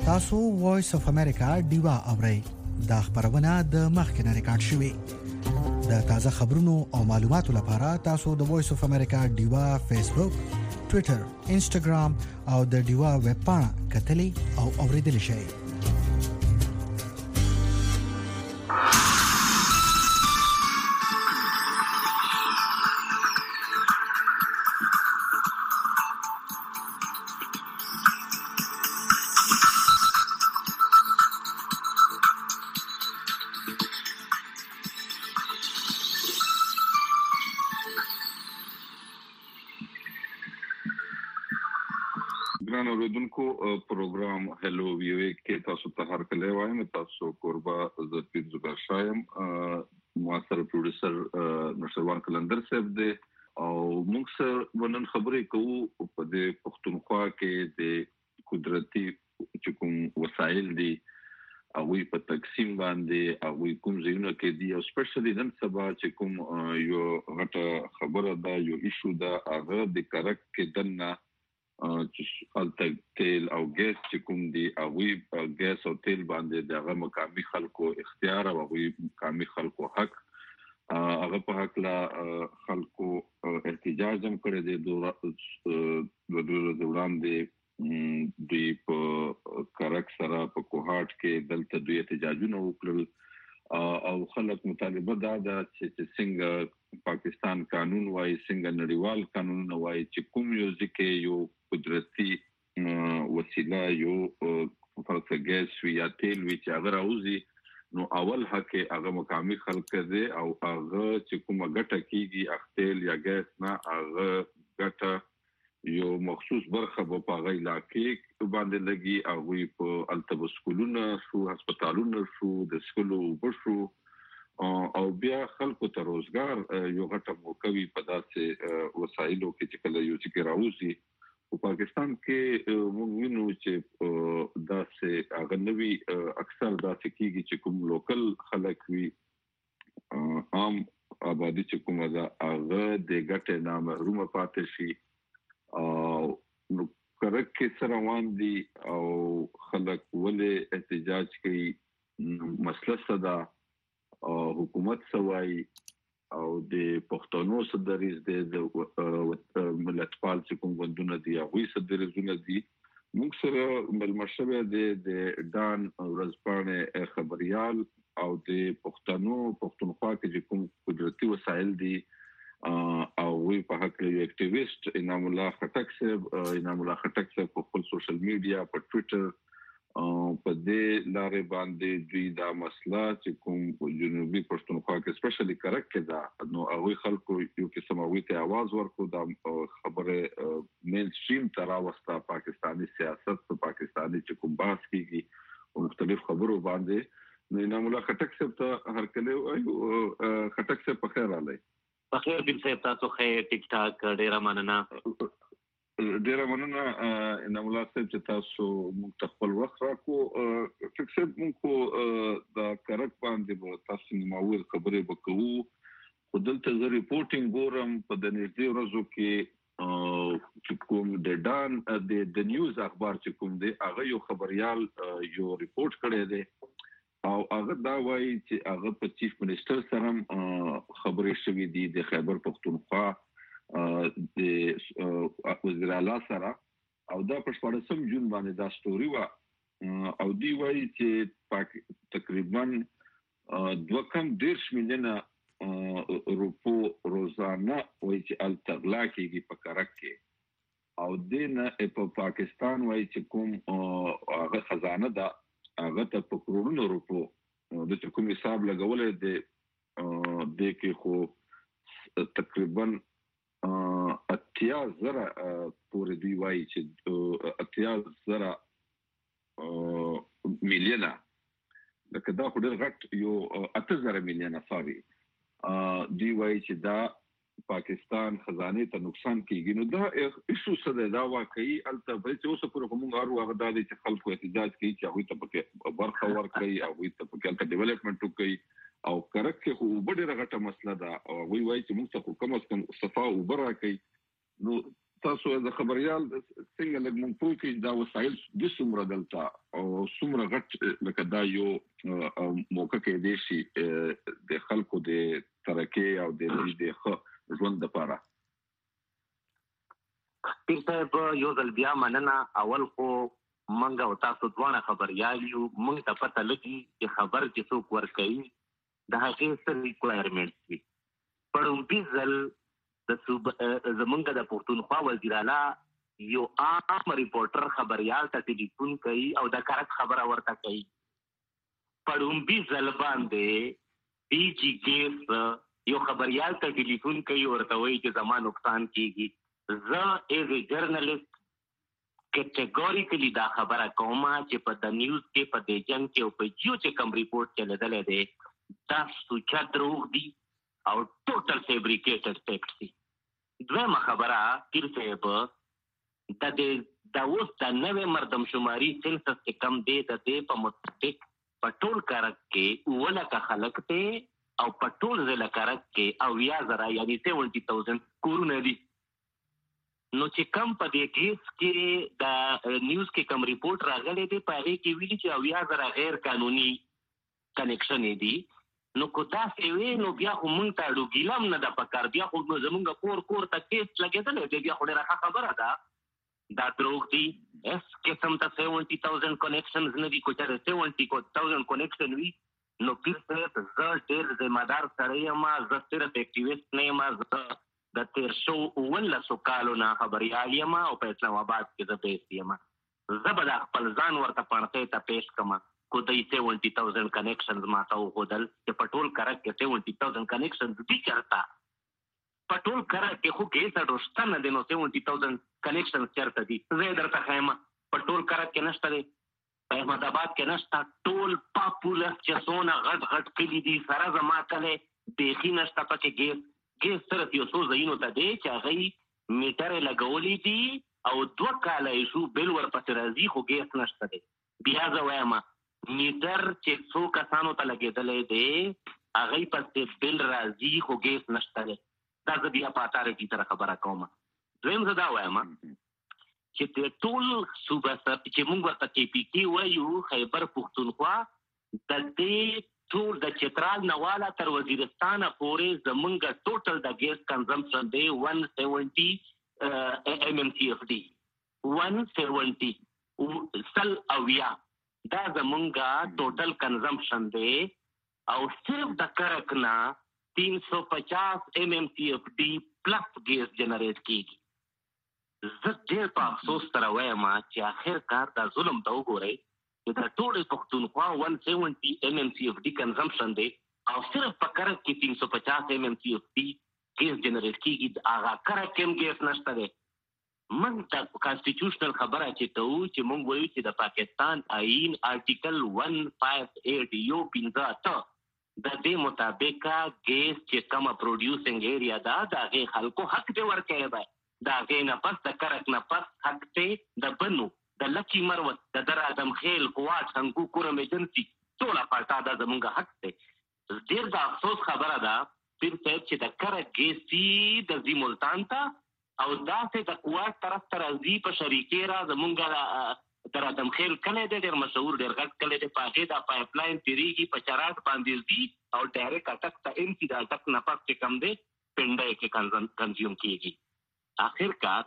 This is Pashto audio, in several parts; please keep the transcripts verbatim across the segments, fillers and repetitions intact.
تاسو وایس اف امریکا ډیوا اورئ. دا خبرونه د مخکنه ریکارډ شوې. د تازه خبرونو او معلوماتو لپاره تاسو د وایس اف امریکا ډیوا فیسبوک، ټوئیټر، انسټاګرام او د ډیوا ویب پاڼه کتلې او اوریدل شئ. ګران اوریدونکو، پروګرام هلو ویو کې تاسو ته هر کله وایم. تاسو قربا زرفید زبر شایم، موثر پروډوسر نشروان کلندر صاحب دی او موږ سره ونن خبرې کوو په د پښتونخوا کې د قدرتي کوم وسایل دي او په تقسیم باندې او کوم ځایونه کې دي او سپیشلی نن سبا چې کوم یو غټه خبره ده، یو ایشو ده، هغه د کرک کې دنه چې الته تیل او ګیس چې کوم دي او ګیس او تیل باندې دغه مقامي خلکو اختیار او مقامي خلکو حق هغه په حق لا خلکو احتجاج هم کړی دی. د دوران دی د په کرک سره په کوهاټ کې دلته دوی احتجاجونه وکړل او خلک مطالبه دا ده چې څنګه پاکستان قانون وايي، څنګه نړیوال قانون وايي چې کوم یو ځکه یو قدرتي وسیله یو فرض ګیس یا تیل وی چې هغه راوځي نو اول حق هغه مقامي خلک دي او هغه چې کومه ګټه کیږي اختیل یا ګیس نه هغه ګټه یو مخصوص برخه په هغه علاقې باندې لګي او په التبسکولونه شو، هسپتالونه شو، د سکولو بشو او بیا خلکو ته روزګار یو غټه موقعي په داسې وسایلو کې چې کله یو چې راوځي. په پاکستان کې موږ وینو چې داسې هغه نوي اکثر داسې کېږي چې کوم لوکل خلک وي عام آبادی چې کومه ده هغه د ګټې نه محروم پاتې شي او نو کرک کې سره روان دي او خلک ولې احتجاج کوي، مسله صدا او حکومت سوای او د پښتنو صدریز د ملتپال چې کوم غوندونه دي هغه صدریزونه دي. موږ سره ملمشبه د ډان ورځپاڼه خبريال او د پښتنو پښتونخوا کې کوم قدرتي وسایل دي او وی په حق یو اکټیویست انعام الله خټک صاحب انعام الله خټک صاحب په خپل سوشل میډیا په ټوئیټر په دې لارې باندې دوی دا مسله چې کوم جنوبي پښتونخوا کې سپیشلی کرک کې دا نو هغه خلکو یو کې سماوي ته आवाज ورکو دا خبره مین سټریم تر اوسه پاکستاني سیاست په پاکستاني چې کوم باس کیږي او مختلف خبرو باندې نو انعام الله خټک صاحب ته هر کله وایو. خټک صاحب په خیر راغلی. په خیر بل صاحب تاسو خیر ټیک ټاک ډیر مننه. ډیر مننه انعام الله صاحب چې تاسو موږ ته خپل وخت راکو. فکر موږ کو دا کرک باندې به تاسو نوماوي خبرې وکړو خو دلته زه ریپورټینګ ګورم په د نږدې ورځو کې چې کوم د ډان د نیوز اخبار چې کوم دی هغه یو خبريال یو ریپورت کړی دی او هغه دا وایي چې هغه په چیف منسٹر سره خبرې شوې دي د خیبر پختونخوا د وزیر اعلی سره او دا په شپږم جون باندې دا سټوري وا او دی وایي چې تقریبا دوه کم ډیر میلیونه روپو روزانه وایي چې التغلا کېږي په کرک کې او دنه په پاکستان وایي چې کوم هغه خزانه ده هغه ته په کروڑونو روپو د کوم حساب لګولې د د کې خو تقریبا اتیا زره پورې دی وایي چې اتیا زره میلیونه لکه دا خو ډېر غټ یو اته زره میلیونه ساري دی وایي چې دا پاکستان خزانه ته نقصان کیږي. نو دا ایشو سره دا واقعي الته به چې اوس پر کوم غارو هغه د خلکو احتجاج کوي چې هغه ته په برخه ورکړي او هغه ته په کلته ډیولپمنٹ کوي او کرک خو ډېر غټه مسله ده او وی وایي چې موږ ته کوم څه صفا او برا کوي. نو تاسو د خبريال څنګه لږ مونږ پوه کې دا وسایل د څومره دلته او څومره غټ لکه دا یو موقع کې دي چې د خلکو د ترقی او د دې ژوند لپاره په یو ځل بیا مننه. اول خو منګه او تاسو دوه خبريال یو مونږ ته پته لګي چې خبر چې څوک ورکوي د هغې څه ریکوایرمنټس وي. پړومبي ځل د زمونږ د پښتونخوا وزیر اعلی یو عام ریپورټر خبريال ته ټلیفون کوي او د کارت خبره ورته کوي. پړومبي ځل باندې ډي جي ګیس یو خبريال ته ټلیفون کوي ورته وایي چې زما نقصان کیږي. زه ایز ا جرنالست کټګوریکلی دا خبره کوم چې په د نیوز کې په دې جنګ کې او په جیو چې کوم ریپورت چلیدلی دی دا سوچا دروغ دي او ټوټل فیبریکیټډ فیکټس دي. دویمه خبره پیر صاحب د دې د اوس د نوې مردم شماري سنسس چې کم دی د دې په مطابق په ټول کارک کې اووه لکه خلک دی او په ټول ضلع کارک کې اویا زره یعنې سیونټي تاوزنډ کورونه دي. نو چې کم په دې کیس کې د نیوز کې کم ریپورت راغلی دی په هغې کې ویلي چې اویا زره غیر قانوني کنیکشن دي. نو کو داسې وي نو بیا خو مونږ ته اړو ګیله هم نه ده پکار. بیا خو زمونږ کور کور ته کیس لګېدلی دی بیا خو ډېره ښه خبره ده. دا دروغ دي. اس قسم ته سیونټي تاوزنډ کنیکشنز نه دي. کو چېرې سیونټي تاوزنډ کنیکشن وي نو پیر صاحب زه ډېر ذمهدار سړی یم. زه صرف اکټیویسټ نه یم. زه د تېر شو اوولسو کالو نه خبریال یم او په اسلام آباد کې زه بیس یم. زه به دا خپل ځان ورته پړقۍ ته پیش کړم کو دی سیونټي تاوزنډ کنیکشنز ما ته وښودل چې په ټول کرک کې سیونټي تاوزنډ کنیکشنز دي چېرته. په ټول کرک کې خو کیس اډو شته نه دی نو سیونټي تاوزنډ کنیکشنز چېرته دي زه یې درته ښیم. په ټول کرک کې نشته دی. په احمد آباد کې نشته. ټول پاپولس چې څونه غټ غټ کلي دي سره زما کلی بیخي نشته پکې ګیس. ګیس صرف یو څو ځایونو ته دی چې هغوی میټر یې لګولی دي او دوه کاله یې شو بل ورپسې راځي خو ګیس نشته دی. بیا زه وایم میټر چې څو کسانو ته لګېدلی دی هغوی پسې بل راځي خو ګیس نشته دی. دا زه بیا په اتارټي سره خبره کوم. دویم زه دا وایم چې د ټول صوبه چې موږ ورته کې پي کې وایو خیبر پښتونخوا د دې ټول د چترال نه واله تر وزیرستانه پورې زمونږ ټوټل د ګیس کنزمپشن دی ون سیونټي ایم ایم سی اف ډي. ون سیونټي سل اویا دا زمونږ ټوټل کنزمپشن دی او صرف د کرک نه تین سو پچاس ایم ایم سی اف ډي پلس ګیس جنریټ کیږي. زه ډېر په افسوس سره وایم چې آخر کار دا ظلم ته وګورئ چې د ټولې پښتونخوا ون سیونټي ایم ایم سی اف ډي کنزمپشن دی او صرف په کرک کې تین سو پچاس ایم ایم سی اف ډي ګیس جنریټ کیږي. هغه کرک کې هم ګیس نشته دی. موږ د کانسټیټیوشنل خبره چې کوو چې موږ وایو چې د پاکستان آئین آرټیکل ون فایو ایټ یو پنځه اته د دې مطابق ګیس چې کومه پروډیوسنګ ایریا ده د هغې خلکو حق دی ورکوی دی. د هغې نه پس د کرک نه پس حق دی د بنو د لکي مروت د در ادم خیل قوات سنګو کورم ایجنسي ټوله پاټا دا زمونږ حق دی. ډېر د افسوس خبره ده پیر صاحب چې د کرک ګیسي د ځي ملتان ته او داسې د قوات طرف ته راځي په شریکې را زمونږ در ادم خیل کلی دی ډېر مشهور ډېر غټ کلی دی. په هغې دا پایپ لاین تېرېږي په چراټ باندې ځي او ډایرکټ اټک ته ام سي د اټک نه پس چې کوم دی پنډی کې کنزیوم کېږي. آخر کار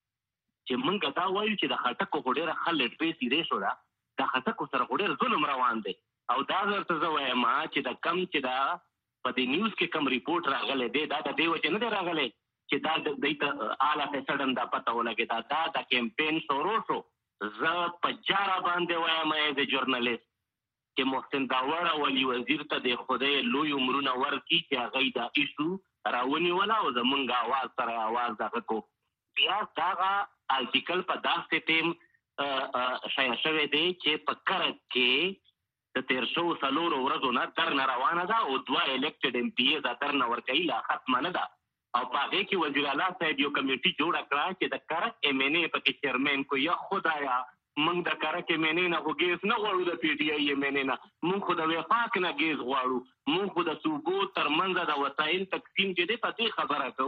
چې مونږ دا وایو چې د خټکو خو ډېره ښه لټرېسي ریشو ده د خټکو سره خو ډېر ظلم روان دی. او دا درته زه وایم چې د کم چې دا په دې نیوز کې کم ریپورټ راغلی دی دا د دې وجې نه دی راغلی چې دا دوی ته اعلی فیصدن دا پته ولګېده. دا د کمپین شروع شو. زه په جاره باندې وایم ایز ا جورنالست چې محسن داوړ ولي وزیر ته د خدای لوی عمرونه ورکړي چې هغوی دا ایشو راونیوله او زمونږ اواز سره اواز دغه کو. بیا دغه آرټیکل په داسې ټیم شایع شوی دی چې په کرک کې د تېر شوو څلورو ورځو نه درنه روانه ده او دوه الیکټډ ایم پي اې دا درنه ورکوي لا ختمه نه ده. او په هغې کې وزیر اعلی صاحب یو کمیټي جوړه کړه چې د کرک ایم این اې پکې چیرمین کو. یا خدایا موږ د کرک ایم این اې نه خو ګیس نه غواړو د پی ټي آی ایم این اې نه موږ خو د وفاق نه ګیس غواړو. موږ خو د صوبو تر منځه د وسایل تقسیم چې دی په دې خبره کوو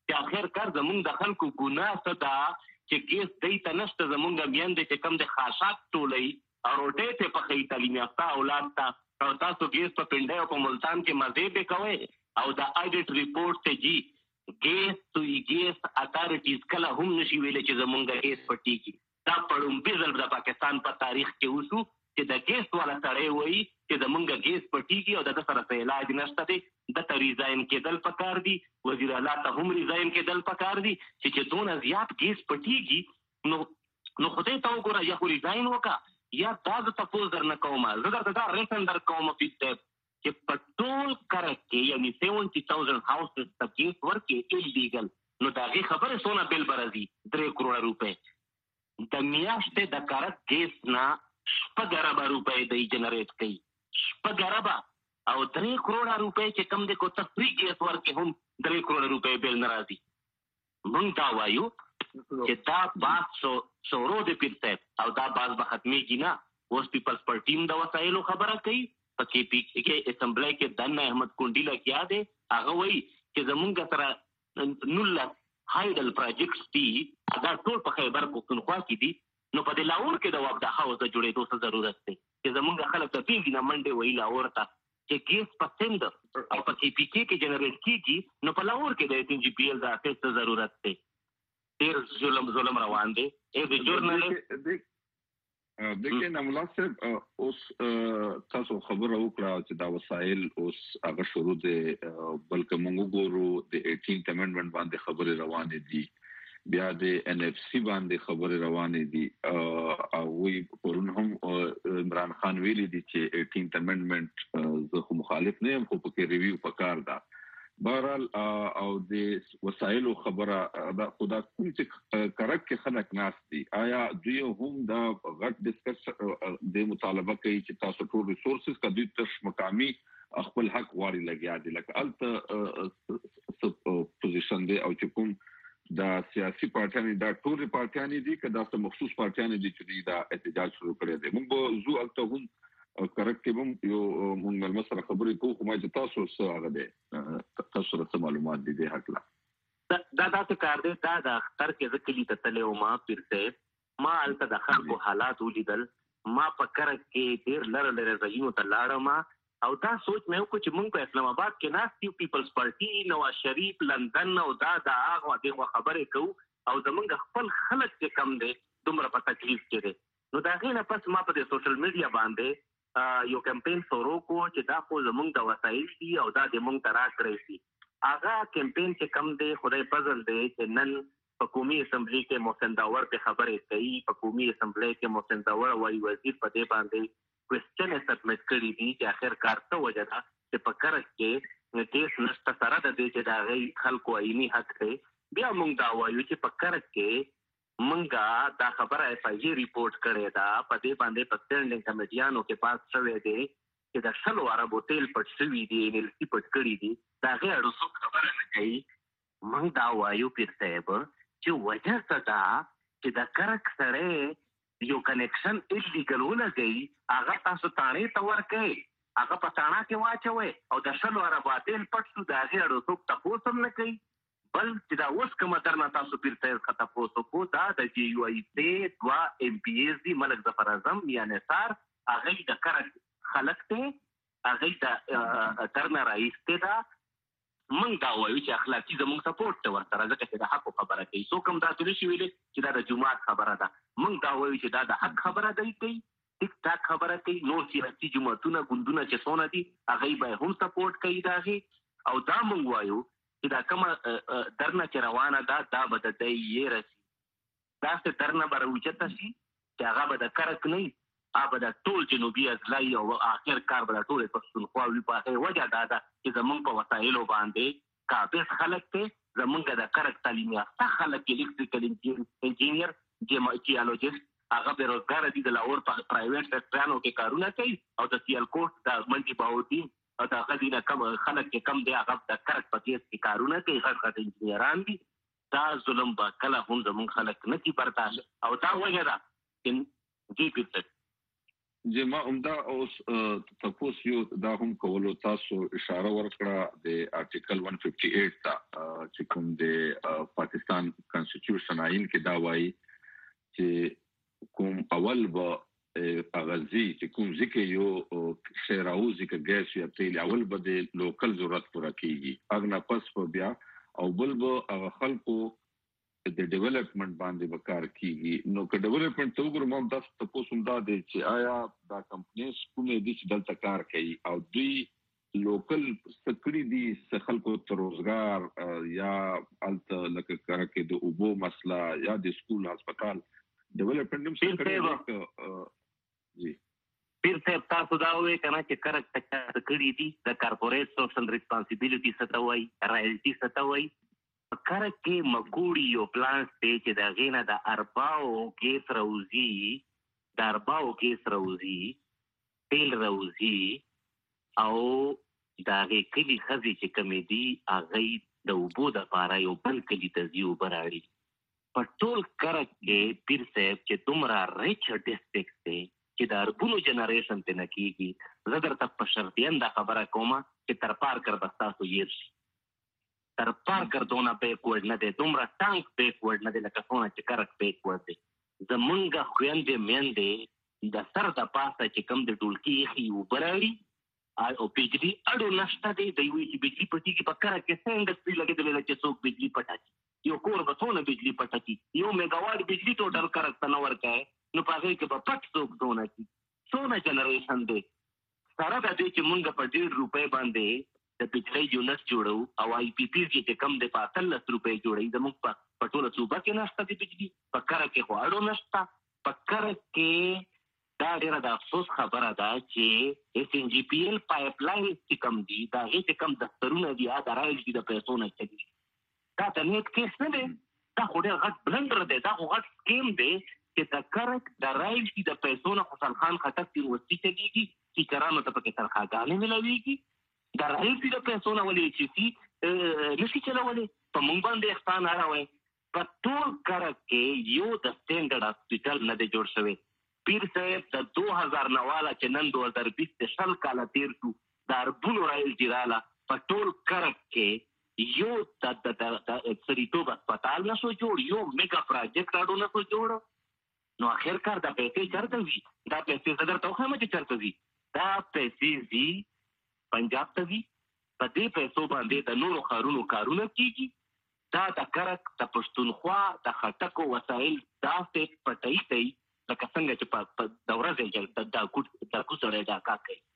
چې اخر کار زمونږ د خلکو ګناه څه ده چې ګیس دی ته نشته، زمونږ میندې چې کم د خاشاک ټولوي او روټۍ ته پخوي تعلیم یافته اولاد ته، او تاسو ګیس په پنډۍ او په ملتان کې مزې به کوئ او د اډیټ ریپورټ ته جی ګیس تو ګیس اتارټیز کله هم نشي ویلي چې زمونږ ګیس پټیږي. دا پړومبي ځل د پاکستان په تاریخ کې وشو چې د ګیس والا سړی وایي چې زمونږ ګیس پټیږي او د سره څه علاج نشته دی، د ته ریزاین کېدل پکار دي، وزیر اعلی ته هم ریزاین کېدل پکار دي چې چې دونه زیات ګیس پټیږي نو نو خدای ته وګوره، یا خو ریزاین وکړه یا دا زه تپوس درنه کوم، زه درته دا ریسن در کوم فیصد چې په ټول کرک کې یعنی سیونټي تاوزنډ هاوسز ته ګیس ورکړي ایلیګل، نو د هغې خبرې څونه بل به راځي؟ درې کروړه روپۍ د میاشتې د کرک ګیس نه شپږ اربه روپۍ دی جنریټ کوي، شپږ اربه، او درې کروړه روپۍ چې کم دی کو ته فری ګیس ورکړې هم درې کروړه روپۍ بل نه راځي. موږ دا وایو چې دا باز شورو د پیر صاحب او دا باز به ختمېږي نه. اوس پیپلز پارټي هم د وسایلو خبره کوي، په کې پي کې اسمبلی کې دنه احمد کونډي لګیا دی، هغه وایي چې زمونږ سره نولس هایډل پروجیکټس دي، دا ټول په خیبر پښتونخوا کې دي، نو په دې لاهور کې د واپډا هاوس د جوړېدو څه ضرورت دی چې زمونږ خلک ته پیږي نه منډې وایي لاهور ته چې ګیس په سند او په کې پي کې کې جنریټ کېږي، نو په لاهور کې د ایس جی پی ایل د اساس څه ضرورت دی؟ ډېر ظلم ظلم روان دی. ایز ا جورنالست دغه نملا صاحب اوس تاسو خبره وکړه چې دا وسایل اوس هغه شروع دي، بلکې موږ ګورو د اټینث امندمنت باندې خبره روانه دي، بیا د ان اف سی باندې خبره روانه دي، او وی پرون هم عمران خان ویلي دي چې اټینث امندمنت زه مخالف نه یم، خو په ریویو پکار ده. بهرحال او د وسایلو خبره دا خدا کوم چې کرک کې خلک ناس دي، آیا دوی هم دا غټ ډسکس د مطالبه کوي چې تاسو ټول ریسورسز کا دوی تش مقامی خپل حق واري لګیا دي، لکه الته پوزیشن دی او چې کوم دا سیاسي پارټیان دا ټول پارټیان دي که دا مخصوص پارټیان دي چې دا احتجاج شروع کړی دی. موږ زو الته هم کرک کې هم یو موږ مل مسره خبرې کوو، خو ما چې تاسو څه هغه دی تاسو سره معلومات دي د حق لا دا دا څه کار دی؟ دا د اختر کې زه کلي ته تللی وم، پیر صاحب ما هلته د خلکو حالات ولیدل، ما په کرک کې ډېر لرې لرې ځایونو ته لاړم او دا سوچ مې وکړو چې موږ په اسلام آباد کې ناست یو، پیپلز پارټي، نواز شریف، لندن او دا د هغه دغه خبرې کوو او زمونږ خپل خلک چې کم دی دومره په تکلیف کې دی. نو د هغې نه پس ما په د سوشل میډیا باندې یو کمپین شروع کړو چې دا خو زمونږ د وسایل دي او دا د موږ ته راکړی شي. هغه کمپین چې کم دی خدای فضل دی چې نن په قومي اسمبلی کې محسن داور په خبرې کوي، په قومي اسمبلی کې محسن داور وايي وزیر په دې باندې کوېسچن سبمټ کړي دي چې اخر کار څه وجه ده چې په کرک کې ټیس نشته سره د دې چې د هغې خلکو عیني حق دی. بیا موږ دا وایو چې په کرک کې منګه دا خبره ایف آی جی ریپورټ کړې ده، په دې باندې په سټینډینګ کمیټیانو کې پاس شوی دی چې د شلو عربو تیل پټ شوي دي، ان ال سی پټ کړي دي، د هغې اړه څوک خبره نه کوي. موږ دا وایو پیر صاحب چې وجه څه ده چې د کرک سړی یو کنیکشن ایلیګل ولګوي، هغه تاسو تاڼې ته ورکوئ، هغه په تاڼه کې واچوئ او د شلو عربو تیل پټ شو، د هغې اړه څوک تپوس هم نه کوي. بل چې دا اوس کومه درنه تاسو پیر صاحب څخه تپوس وکړو، دا د جی یو ای پی دوه ایم پی ایز دي، ملک ظفر اعظم یا نثار، هغوی د کرک خلک دی، هغوی د درنه راایستې ده. موږ دا وایو چې اخلاقي زموږ سپورټ دی ورسره، ځکه چې د حقو خبره کوي. څوک هم داسې نشي ویلی چې دا د جومات خبره ده. موږ دا وایو چې دا د حق خبره دی کوي، ټیک ټاک خبره کوي. نور سیاسي جماعتونه ګوندونه چې څونه دي هغوی به هم سپورټ کوي د هغې، او دا موږ وایو چې دا کومه درنه چې روانه ده دا به د دی یې رسي، داسې درنه به راوچته شي چې هغه به د کرک نه وي، هغه به د ټول جنوبي اضلاعي او آخر کار به د ټولې پښتونخوا وي. په هغې وجه دا ده چې زمونږ په وسایلو باندې قابض خلک دی، زمونږ د کرک تعلیم یافته خلک، الکتریکل انجینیر، جیولوجست، هغه بېروزګاره دي، د لاهور په پرایویټ سیکټرانو کې کارونه کوي، او د سیالکوټ د منډي بهاودین او د هغه دي نه کم خلک چې کم دی هغه د کرک په کیس کې کارونه کوي، غټ غټ انجینیران دي. دا ظلم به کله هم زمونږ خلک نه کي برداشت، او دا وجه ده چې جی پیر جما عمدا اوس تاسو یو دا هم کولو تاسو اشاره ورکړه د آرټیکل one fifty-eight ته چې کوم د پاکستان کانسټیټیوشن آئین کې دا وایي چې کوم اول به اغازي چې کوم ځکه یو شراوزي کې ګیس یا تیل اول به د لوکل ضرورت پوره کیږي اغه نه پس په بیا او بل به خلکو د ډیولپمنٹ باندې وکړ کیږي نو که ډیولپمنٹ تو ګورم هم تاسو ته کوم دا دي چې آیا دا کمپنیز کومې دي چې دلته کار کوي او دوی لوکل سکړي دي خلکو ته روزګار یا الته لکه کار کې د اوبو مسله یا د سکول هسپتال ډیولپمنٹ هم څه کوي جی پیر صاحب تاسو دا وایي کنه چې کرک سکړي دي د کارپوریټ سوشل ریسپانسیبিলিټي ستوي رایلټي ستوي کار کې مګوړي یو پلان ته چې دا غینه د ارباو کې روزي د ارباو کې روزي تیل روزي او دا غي کلی خزي چې کمیدي اغه د وبو د پاره یو بل کلی تزيو براړي په ټول کار کې پیر صاحب چې دومره ریچ ډیسټریکټ دی چې د اربونو جنریشن ته نکېږي زه درته په شرطین دا خبره کوم چې تر پار کر بستا سو یې تر پارکر دونه بیکورډ نه دی دومره ټانک بیکورډ نه دی لکه څونه چې کرک بیکورډ دی زمونږ خویندې میندې د سر د پاسه چې کم د ډولکي یخي وبراړي او بجلی اړو نشته دی د یوې چې بجلی پټي کې په کرک کې څنګه انډسټري لګېدلې چې څوک بجلی پټاکي یو کور به څونه بجلی پټاکي یو میګاواټ بجلی ټوټل کرک ته نه ورکوي نو په هغې کې به پټ څوک دونه کي څونه جنریشن دی سره د دې چې مونږ په ډېر روپۍ باندې د بجلی یونټ جوړو او آی پی پی چې کم د پاتلس روپۍ جوړي زموږ په ټوله صوبه کې نشته د بجلی په کار کې خو اړو نشته په کار کې دا ډیره د افسوس خبره ده چې اس ان جی پی ایل پایپ لاین چې کم دي دا هیڅ کم دفترونه دي دا راځي د پیسو نه چي دا د نیټ کیس نه دی دا خو ډېر غټ بلندر دی دا خو غټ سکیم دی چې د کرک د راځي د پیسو نه حسن خان خټک یونیورسيټي چلیږي چې کرامت ته پکې تنخواګانې ملويږي دا راځي د پیسو نه ولې چې سي نشي چلولې په مونږ باندې احسان راوي په ټول کرک کې یو د سټینډرډ هاسپټل نه دی جوړ شوی پیر صاحب د دو هزار نواله چې نن دو هزار بیس د شل کاله تیر شو د اربونو رایل جیراله په ټول کرک کې یو د د سړیتوب هسپتال نه شو جوړ یو میگا پروجیکټ راډو نه شو جوړ نو اخر کار د پیسې چرته وي دا پیسې زدر ته خو مې چرته وي دا پیسې وی پنجاب ته وي په دې پیسو باندې د نورو خارونو کارونه کیږي دا د کرک د پښتونخوا د خټکو وسایل داسې پټای دی لکه څنګه چې په دوره ځای د کوټ د کوڅړې دا کا کوي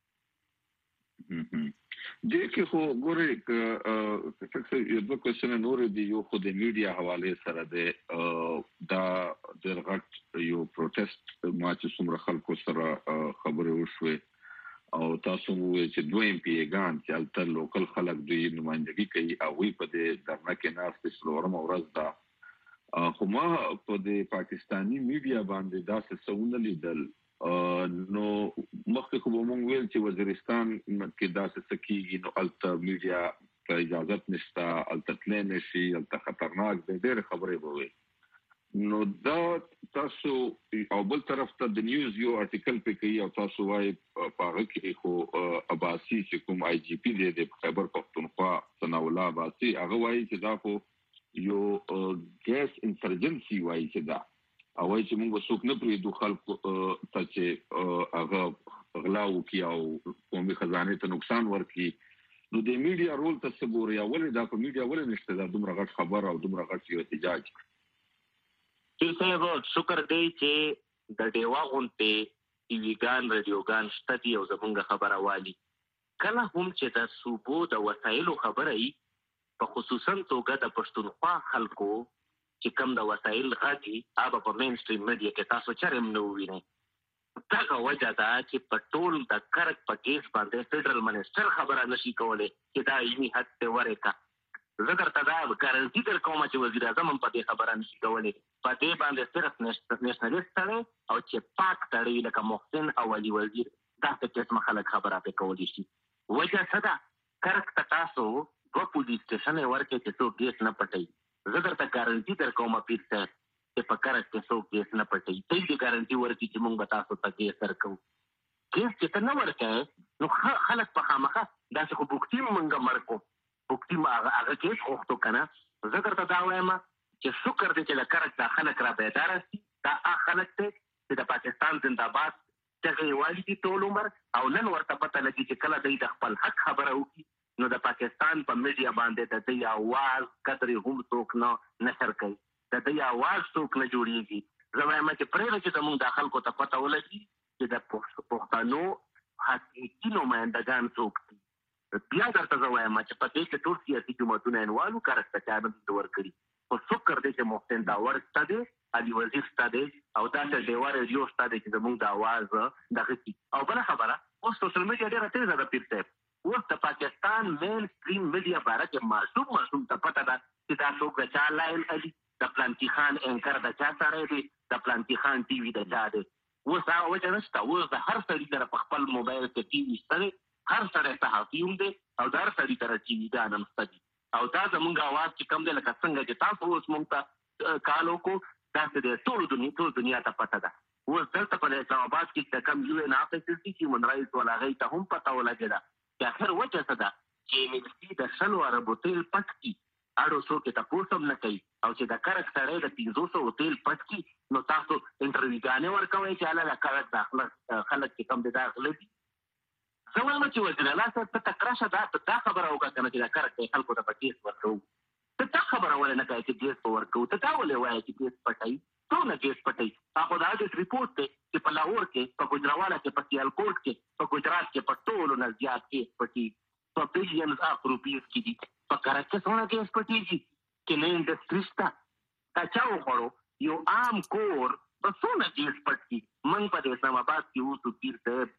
دې کې خو ګورې ک څه یو د کوېشن نور دی یو خو د میډیا حواله سره د دا د غټ یو پروتست ما چې څومره خلکو سره خبرې وشوي او تاسو وایي چې دوه ایم پی ګان چې التر لوکل خلک دوی نمائندګي کوي او وی په دې درنه کې ناس په څلورم ورځ دا خو ما په دې پاکستانی میډیا باندې دا څه څونه لیدل نو مخکې خو مونږ ویل چې وزیرستان کې دا څه کیږي نو الته میډیا ته اجازه نشته الته تلل نشي الته خطرناک دی ډېر خبرې ووي نو دا تاسو او بل طرف ته د نیوز یو آرټیکل په کې او تاسو وايي پاره کې خو عباسي چې کوم آی جی پی دی د خیبر پختونخوا ثنا الله عباسي هغه وايي چې دا خو یو ګیس انسرجنسي وايي چې دا او وايي چې موږ څوک نه پریږدو خلکو ته چې هغه غلاو کی او قومي خزانه ته نقصان ورکړي نو د میډیا رول ته څه ګوري اول دا په میډیا ولې نشته دا دومره غټ خبر او دومره غټ یو احتجاج چې صاحب شکر دی چې د ډیوا غونټه ټي وی ګان رادیو ګان شته دی او زمونږ خبره والی کله هم چې د صوبو د وسایلو خبره ای په خصوصا توګه د پښتونخوا خلکو چې کم د وسایل غاټي هغه په مین سټریم میډیا کې تاسو چرېم نو وینئ دا وجه ده چې په ټول د کرک په کیس باندې فدرال منسټر خبره نشي کولای چې دا یې حد ته ورکا زه درته دا ګارانټي در کوم چې وزیر اعظم هم په دې خبره نشي کولای په دې باندې صرف نېشنلیست دی او چې پاک تړي لکه محسن او علي وزیر دا څه قسمه خلک خبره پې کولی شي وجه څه ده کرک ته تاسو دوه پولیس سټیشن ورکړئ چې څوک ګیس نه پټوي زه درته ګارانټي در کوم پیر صاحب چې په کرک کې څوک کیس نه پټي ته دې ګارانټي ورکړي چې موږ به تاسو ته کیس درکوو کیس چې ته نه ورکوې نو خلک په خامخا داسې خو بوکتي موږ مرکو بوکتي هغه کیس غوښتو که نه زه درته دا وایم چې شکر دی چې د کرک دا خلک را بیداره شي دا هغه خلک دی چې د پاکستان زنده‌باد دغه یوالي دي ټول عمر او نن ورته پته لګي چې کله دوی د خپل حق خبره وکړي نو د پاکستان په میډیا باندې د دوی اواز قدرې هم څوک نه نشر کوي د دوی اواز څوک نه جوړېږي زه وایم چې پرېږده چې زموږ د خلکو ته پته ولګي چې د پښتنو حقیقي نمایندګان څوک دي بیا درته زه وایم چې په دې کې ټول سیاسي جماعتونه انوالو کرک ته چا نه دي ورکړي خو شکر دی چې محسن داور شته دی علي وزیر شته دی او داسې ډیوه ریډیو شته دی چې زموږ د اواز دغه کي او بله خبره اوس سوشل میډیا ډېره تېزه ده پیر صاحب اوس د پاکستان مین سټریم میډیا باره کې معصوم معصوم ته پته ده چې دا څوک د چا لاین علي د پلانکي خان اینکر د چا سره دی د پلانکي خان ټي وي د چا دی اوس هغه وجه نشته اوس د هر سړي سره په خپل موبایل کې ټي وي شته دی هر سړی صحافي هم دی او د هر سړي سره ټي وي ګان هم شته دي او دا زموږ اواز چې کوم دی لکه څنګه چې تاسو اوس موږ ته کال وکړو داسې دی ټول دنیا ټول دنیا ته پته ده اوس دلته په اسلام آباد کې چې کوم یو ان آفیسز دي چې هیومن رایټس والا هغوی ته هم پته ولګېده چې اخر وجه څه ده چې ایم ایل سي د شلو اربو تیل پټ کړي اړو څوک یې تپوس هم نه کوي او چې د کرک سړی د پنځو سوو تیل پټ کړي نو تاسو انټرویوګانې ورکوئ چې هله د کرک دا خلک چې کوم دی دا غله دي زه وایم چې وزیر الله صاحب ته تکړه شه دا دا خبره وکړه که نه چې د کرک دی خلکو ته په کیس ورکوو ته دا خبره ولې نه کوې چې کیس به ورکوو ته دا ولې وایې چې کیس پټوي څونه کیس پټوي هغه د آډیټ رپورټ دی چې په لاهور کې په ګوجرانواله کې په سیالکوټ کې په ګجرات کې په ټولو نه زیات کیس پټېږي په بلینز آف روپیز کې دي په کرک کې څونه کیس پټېږي چې نه انډسټري شته دا چا وخوړو یو عام کور په څونه کیس پټ کړي موږ په د اسلام آباد کې اوسو پیر صاحب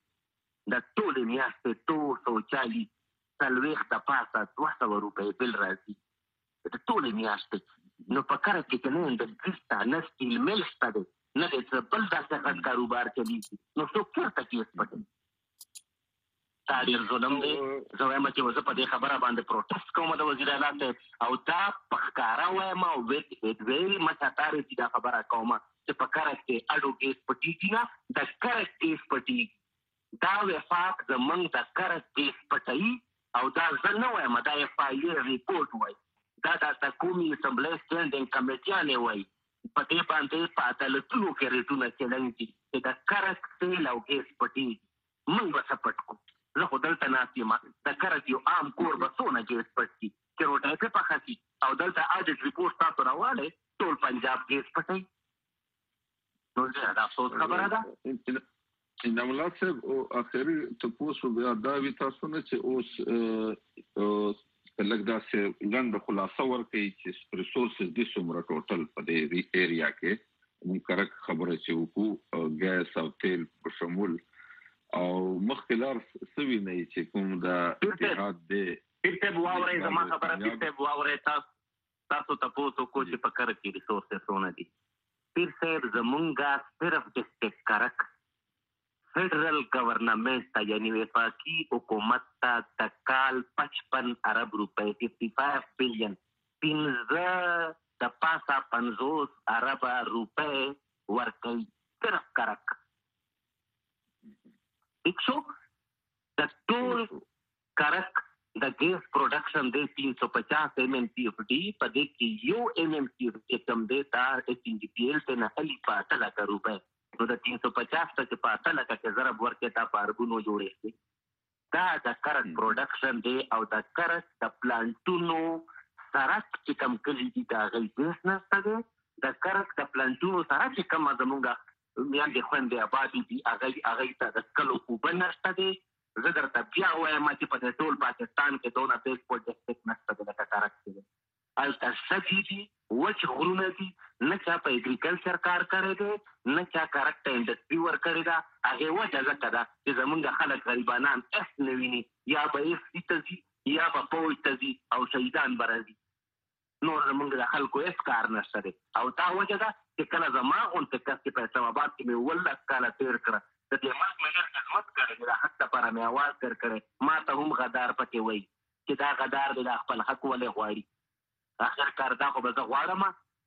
د ټولې میاشتې دو سوه چالي څلوېښت د پاسه دوه سوه روپۍ بل راځي د ټولې میاشتې نو په کرک کې چې نه انډسټري شته نه سټیل میل شته دی نه دی څه بل داسې غټ کاروبار چلېږي نو څوک چېرته کیس پټوي دا ډېر ظلم دی زه وایم چې زه په دې خبره باندې پروټیسټ کوم د وزیر اعلی صاحب او دا په ښکاره وایم او ویري مچاتارې چې دا خبره کوم چې په کرک کې اډو کیس پټېږي نه د کرک کیس پټېږي دا وفاق زموږ د کرک کیس پټوي او دا زه نه وایم دا اف آی اے ریپورټ وایي دا د قومي اسمبلی سټینډینګ کمیټیانې وایي په دې باندې په عدالتونو کې ریټونه چلنګ دي چې د کرک تیل او ګیس پټېږي موږ به څه پټ کړو زه خو دلته ناست یم د کرک یو عام کور به څونه ګیس پټ کړي چې روټۍ پرې پخه شي او دلته آډیټ ریپورټ تاسو راوالی ټول پنجاب ګیس پټوي نو زه د افسوس خبره ده نملا صاحب او اخري تاسو بیا دا وی تاسو نه چې اوس لږ داسې ګڼده خلاصه ورکوي چې ریسورسز دي څومره ټوټل په دې ایریا کې موږ کرک خبره چې وکړو ګیس او تیل په شمول او مخکې لار څه وینئ چې کوم د اتحاد دی پیر صاحب واورئ زما خبره پیر صاحب واورئ تاسو تاسو تپوس وکړو چې په کرک کې ریسورسز څونه دي پیر صاحب زمونږ صرف ډسټرکټ کرک فیڈرل گورنمنٹ تا یعنی وفاقی حکومت تا تکال پچپن ارب روپے ففٹی فائیو بلین پنزا دا پاسا پنزوس ارب روپے ورکی صرف کرک ایک شو دا ټول کرک دا گیس پروڈکشن دے تین سو پچاس ایم ایم سی ایف ڈی پا دے کی یو ایم ایم سی ایف ڈی کم دے تا ایس ان جی پی ایل تے نا علی پاتا لکا روپے نو د تین سو پچاس ته چې په اته لکه کې ضرب ورکې تا په اربونو جوړې شي دا د کرک پروډکشن دی او د کرک د پلانټونو سرک چې کوم کلي دي د هغوی ګیس نشته دی د کرک د پلانټونو سره چې کومه زمونږ میندې خویندې آبادې دي هغوی هغوی ته د څښلو اوبه نشته دی زه درته بیا وایم چې په دې ټول پاکستان کې دونه پیسپورټ ډسټرکټ نشته دی لکه کرک کې دی هلته سږي دي وچ غرونه دي نه چا په اګریکلچر کار کړی دی نه چا کرک ته انډسټري ورکړې ده هغې وجه ځکه ده چې زمونږ خلک غریبانان هېڅ نه ویني یا به ایف ته ځي یا به پوج ته ځي او شهیدان به راځي نور زمونږ د خلکو هېڅ کار نشته دی او دا وجه ده چې کله زما غونډې کس چې په اسلام آباد کې مې اوولس کاله تېر کړه د دې ملک مې ډېر خدمت کړی دی د حق دپاره مې اواز در کړی ما ته هم غدار پکې وایي چې دا غدار دی دا خپل حق ولې غواړي آخر کار دا خو به زه غواړم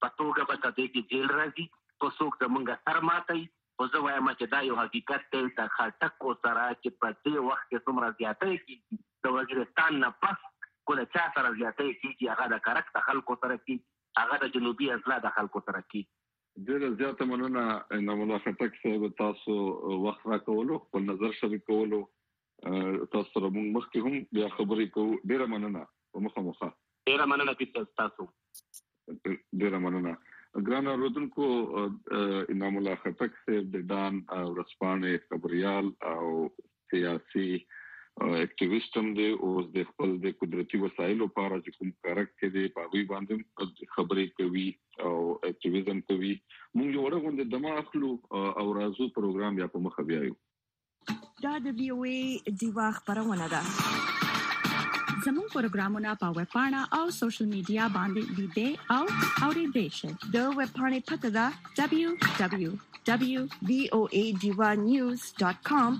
پتوګه به کده کې جیل راځي کو څوک زمونږ سر ماتي او زه وایم چې دا یو حقیقت دی د خټکو سره چې په دې وخت کې څومره زیاتې کیږي د وزیرستان نه پس کوله چا سره زیاتې کیږي هغه د کرک د خلکو سره کیږي هغه د جنوبي اضلاع د خلکو سره کیږي ډېر زیاته مننه انعام الله خټک صاحب تاسو وخت راکولو خپل نظر شریکولو تاسو سره موږ مخکې هم بیا خبرې کوو ډېر مننه په مخه مخه ډېر مننه چې تاسو ډېر مننه ګران اوریدونکو انعام الله خټک صاحب د ډان ورځپاڼې خبريال او سیاسي اکټیویسټ هم دی او د خپل د قدرتي وسایلو لپاره چې کوم کارک کې دی په وی باندې خبرې کوي او اکټیویزم کوي موږ یو ورغوند د دماغلو او رازو پروګرام یا په مخه بیايو دا د وی او ای دیوا خبرونه ده زموږ پروګرامونه په ویب پاڼه او سوشل میډیا باندې لیدئ او اورئ شئ د ویب پاڼې پته ده دبليو دبليو دبليو ډاٹ وی او ای دیوا نیوز ډاٹ کام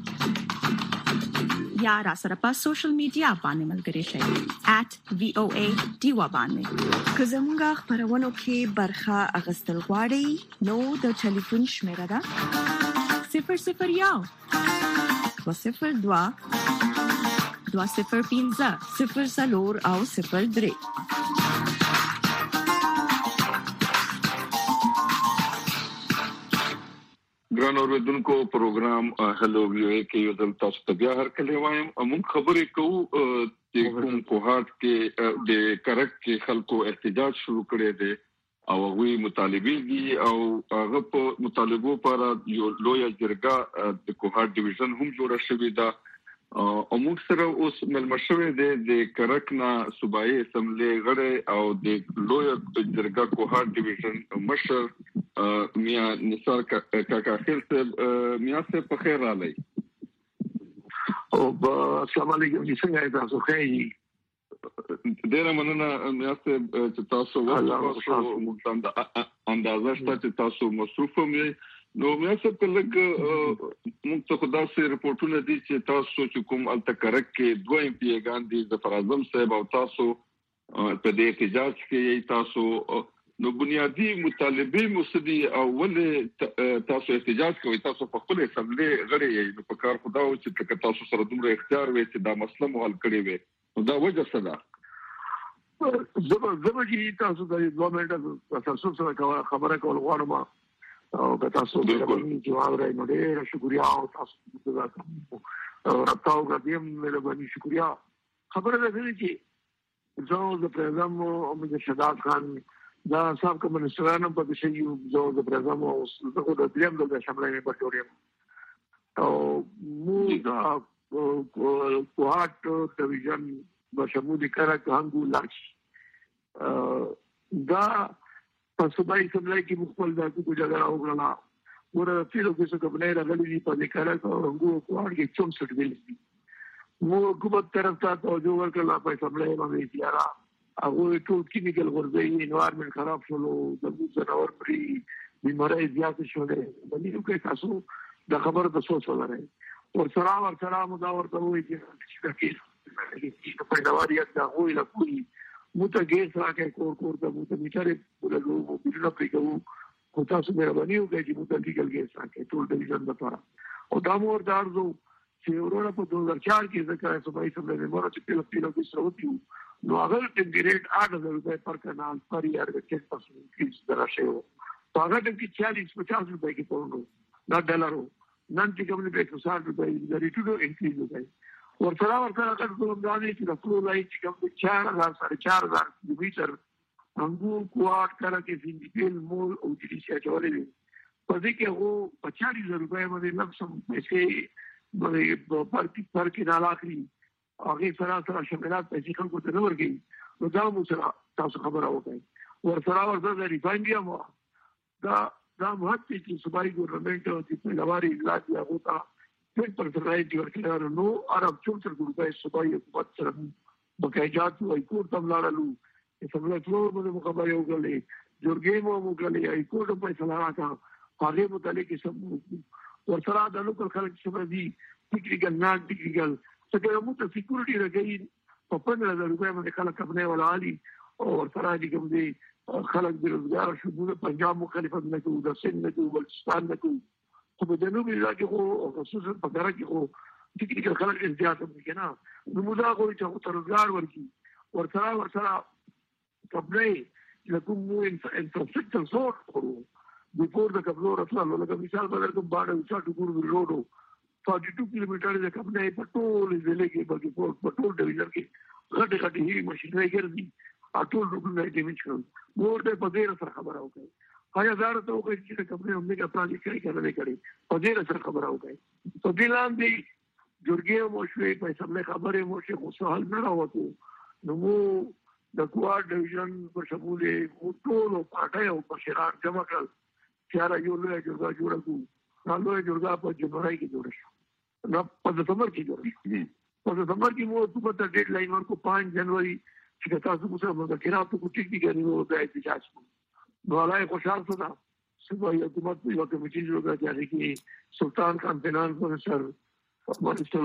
یا را سره په سوشل میډیا باندې ملګری شئ ایٹ وی او ای دیوا باندې که زموږ خبرونو کې برخه اخیستل غواړئ نو د ټلیفون شمیره ده صفر صفر یو دو صفر دو دو صفر پینزه صفر سلور او صفر درې ګران اوریدونکو پروګرام هلو وی او ای کې یو ځل تاسو ته بیا هر کله وایم موږ خبرې کوو چې کوم کوهات کې د کرک کې خلکو احتجاج شروع کړي دي او هغه مطالبه دي او هغه په مطالبو پر یو لوی جرګه د کوهات ډیویژن هم جوړه شوې ده او موږ سره اوس ملمشوي د کرکنا صوبایي اسمبلی غړي او د لوی جرګه کوهات ډیویژن مشر میا نثار کاکا خیر صاحب میا صاحب په خیر رالی او السلام علیکم څنګه تاسو ښه ډیر مننه میا صاحب چې تاسو وخت موږ اندازه شته چې تاسو مصروف مې نو میا صاحب کله موږ ته خدا سي رپورټونه دي چې تاسو چې کوم التکرک کې دوه ام پی ګان دي ظفر اعظم صاحب او تاسو په دې احتجاج کې تاسو نو بنیادی مطالبه مسدي او ول تاسو احتجاج کوي تاسو په خپل اسمبلی غړي نو په کار خدا او چې تاسو سره دومره اختیار وي چې دا مسله مو حل کړی وي دا وجه څه ده زما زما چې تاسو د دوه منټه تاسو سره خبره کول غواړم او که تاسو د باندې جواب راي نو ډېر شکریا او تاسو دا راټاو غدیم مې باندې شکریا خبره ده چې زه د پرزم او د شهادت خان دا صاحب کوم منسترانو په دې شی یو د پرزم او د دریم د شملې په ټوریم او مو دا کوهات ډیویژن بشمول کرک هنګو لاش دا په صوبایي اسمبلی کې مخبل د کو جګړه وکړه ورته فیلو کې څه کومه راغلي په دې کرک او هنګو کوهات کې چومسټ ویل دي مو حکومت طرف ته توجه ورکړه په اسمبلی باندې تیارا هغه ټول کیمیکل ورځي انوایرنمنت خراب شول د ځناور پری بیماری زیات شولې باندې کې تاسو د خبره د سوچ ولرئ ور سره ور سره مو دا ورته وایي چې چې په دا وایي دا وایي لا کوي مو ته ګیس راکې کور کور ته مو ته میټره ولګو مو پیډه پریګو خو تاسو مې باندې یو کې چې مو ته لیګل ګیس راکې ټول ډیویژن لپاره او دا مور دارزو چې ورونه په دوه هزار چار کې ذکر صوبایي اسمبلی مور چې په پیلو کې سروتیو نو هغه ټیګریټ آٹھ ہزار روپے پر کنال پر یار کې تاسو کې درشه وو هغه کې چالیس پچاس روپے کې پوندو دا ډالرو نن چې کوم په ساठ روپے د ریټو انکریز وکړي ورته ورته راکړو دا چې د فلو لای چې کوم چار هزار سره چار هزار میټر هنګو کوارټ کړه کې سینډیکل مول او چې شي چولې په دې کې هو پچاس هزار روپے باندې لمسم پیسې باندې پر پر کې نه لاخري هغه سره سره شمالات پیسې خلکو ته نه ورګي نو دا مو سره تاسو خبره وکړئ ورته ورته د ریفاینډیا مو دا دا مهمه چې صوبایي ګورنمنت او د لواري اجلاس یا غوتا څنګه پر ځای دی ورکړل نو عرب چوتر ګروپه صوبایي حکومت سره بقایجات او کور تم لاړلو چې څنګه ټول باندې مخابره وکړلې جوړګې مو وکړلې ای کور په فیصله راکا هغه متعلق سم ورسره د لوکل خلک چې دي ټیکنیکل نه ټیکنیکل څنګه مو ته سکیورټي راګي په پندرہ ہزار روپے باندې خلک خپل ولالي او ورسره دي کوم دي خلک بیروزګار شو. د پنجاب مخالفت نه کوو، د سند نه کوو، بلوچستان نه کوو، خو په جنوبي علاقې خو خصوصا په دره کې خو ټیکنیکل خلک احتیاط کوي که نه. نو موږ دا کوو چې هغو ته روزګار ورکړي، ورسره ورسره کبلۍ چې کوم مو انفراسټرکچر زور کړو بفور د کبلو رسالو. لکه مثال به درکړم باڼه وچا ټکور روډ فورټي ټو کیلومیټر د کبلۍ په ټول ضلع کې بلکې په ټول ډویژن کې غټې غټې هیوي مشینرۍ ګرځي، ټول روډونه یې ډیمیج کړل. مور ته په دې سره خبره وکړئ، آیا دا ته وکړئ چې د کبلۍ همدغه پراجیکټ کړی که نه دی کړی، په دې سره خبره وکړئ. په دې لاندې جرګې مو شوې، په اسمبلۍ خبرې مو شوې، خو څه حل نه راوتو. نو مو د کوار ډویژن په شمول یې ټولو پارټیو مشران جمع کړل چې یاره یو لویه جرګه جوړه کړو. دا لویه جرګه په جنوري کې جوړه شوه، نه په دسمبر کې جوړه شوه. په دسمبر کې مو حکومت ته ډیډ لاین ورکړو پانچ جنوري چې تاسو مو سره مذاکرات وکړو، ټیک دي که نو د احتجاج کوو. نو الله خوشحال شو. ده صوبایي حکومت په یوه کمیټې جوړه کړه چې هغې کې سلطان خان فینانس منسټر، منسټر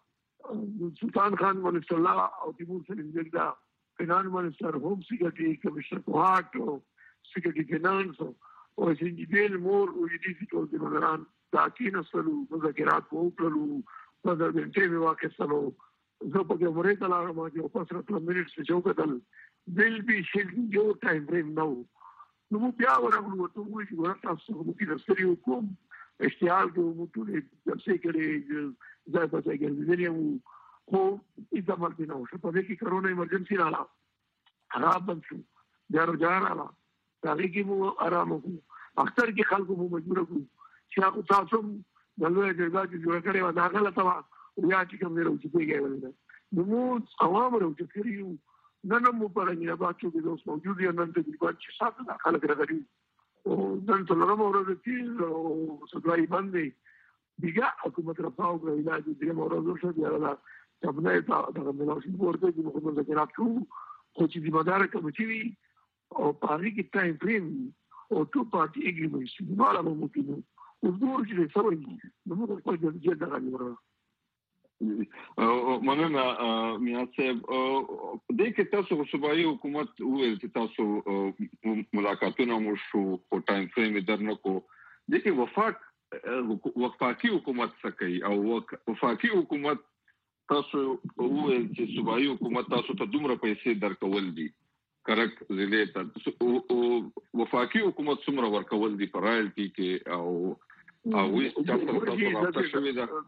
الله سلطان خان منسټر الله او تیمور سلیم جګدا فینانس منسټر، ہوم سیکرټري کمشنر کوهاټ او سیکرټري فینانس او سنجیبیل مور او دې سي ټول د نظران دا کېناستلو، مذاکرات مو وکړلو، په دغه ټیم یې واخیستلو. زه پکې عمرې ته لاړم چې یو پس راتله منټس مې چې وکتل بل بي شیلډ یو ټایم فریم نه و. نو موږ بیا ورغلو، ورته ووایو چې ګوره تاسو څخه موږ درستري وکړو، اشتعال کوو، موږ ټولې جلسې کړې، ځای په ځای ګرځېدلي وو، خو هېڅ عمل پرې نه وشو. په دې کې کرونا ایمرجنسي راغله، هغه بند شو، بیا روژه راغله، په هغې کې مو ارام وکړو. اختر کې خلکو مو مجبوره کړو چې هغه تاسو هم د لویه جرګه چې جوړه کړې وه دا غلطه وه، بیا چې کوم دی راوچتېږی ول ده. نو موږ عوام راوچت کړي یو، نن هم مو په رنګین آباد کې د اوس موجود یم، نن تقریبا چې ساته دا خلک راغلي او نن څلورمه ورځ تېز او سپلای بند دی. بیا حکومت رفاه وکړه، علاج درېیمه ورځ وشوه، بیا دا کابینه ته دغه ملاوسین ورته چې موږ مذاکرات کوو، خو چې ذمهداره کمیټې وي او په هغې کې ټایم فریم وي او ټو پارټي اګریمنټس وي، نو هغه به ممکن وو. اوس ګورو چې دی څه وایي، نو موږ خپل جدیت دغه نیوړه. مننه میاں صاحب. دې کې تاسو صوبایي حکومت وویل چې تاسو ملاقاتونه مو شو او ټایم فریم یې درنه کو. دې کې وفاق وفاقي حکومت څه کوي او وفاقي حکومت تاسو وویل چې صوبایي حکومت تاسو ته دومره پیسې درکول دي کرک ضلع ته، او وفاقي حکومت څومره ورکول دي په رایلټي کې او هغوی چا سره تاسو رابطه شوې ده؟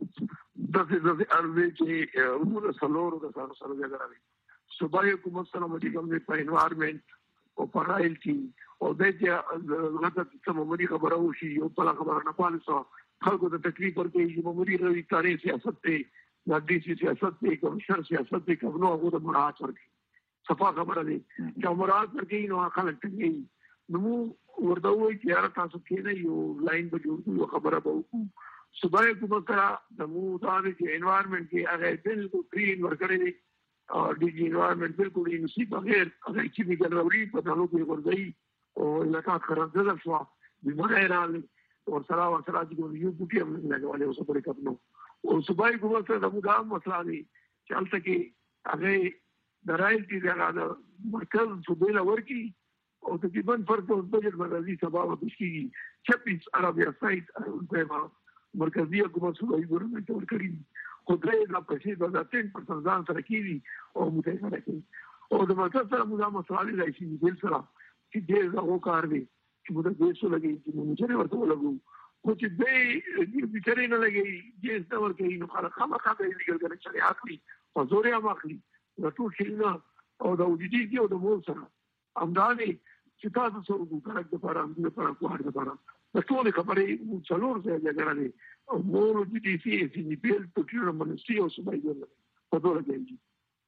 داسې داسې عرض چې موږ د څلورو کسانو سره جګړه کوي. صوبایي حکومت سره مو چې کوم دی په انوایرمنټ او په رایلټي او دی چې هغه څه معمولي خبره وشي یو بله خبره نه پالي څه خلکو ته تکلیف ورکوي چې معمولي روي تاریخ سیاست دی، دا ډي سي سیاست دی، کمشنر سیاست دی، که نو هغو ته مراعات ورکوي. صفا خبره دی چې مراعات ورکوي نو هغه خلک ټینګوي. نو موږ ورته ووایو چې یاره تاسو کښېنئ یو لاین به جوړ کړو، یو خبره به وکړو. صوبایي حکومت سره زموږ دا دی چې انوایرمنټ کې هغه بالکل فري ورکړی دی، ډي جي انوایرمنټ بالکل انسي بغیر هغه کیمیکل راوړي په دالو کې غورځوي او علاقه خرابه شوه، بیماری راغلې ورسره ورسره چې کوم یو بوټي هم نه لګولې اوس پورې کپ نو. او صوبایي حکومت سره زموږ دا مسله دی چې هلته کې هغې د رایلټي د مرکز صوبې له ورکړي او تقریبا فرق په بجټ باندې راځي سبا به پېښ کېږي چھبیس ارب یا سائټ روپۍ مرکزي حکومت صوبایي ګورنمنټ ته ورکړي دي، خو درې دا پیسې به دا ټین پرسنټ ځان سره کېږي او متحده کوي. او د مرکز سره موږ دا مسالې راشي دل سره چې ډېر هغو کار دی چې موږ د پیسو لګوي چې موږ چېرې ورته ولګوو، خو چې دی بچارې نه لګوي جیس نه ورکوي نو خلک خامخا به یې لیګل کنیکشن اخلي په زور یې هم اخلي. دا ټول شیونه او د اوجدي کې او د مول سره همدا دی چې تاسو څه وکړو کرک دپاره همدې دپاره کوهاټ دپاره د ټولې خبرې څلور ځایه جګړه دی او مول او جي ډي سي سي جي پي ایل پټیونه منسټري او صوبایي ګورنمنټ په ټوله ځای دي.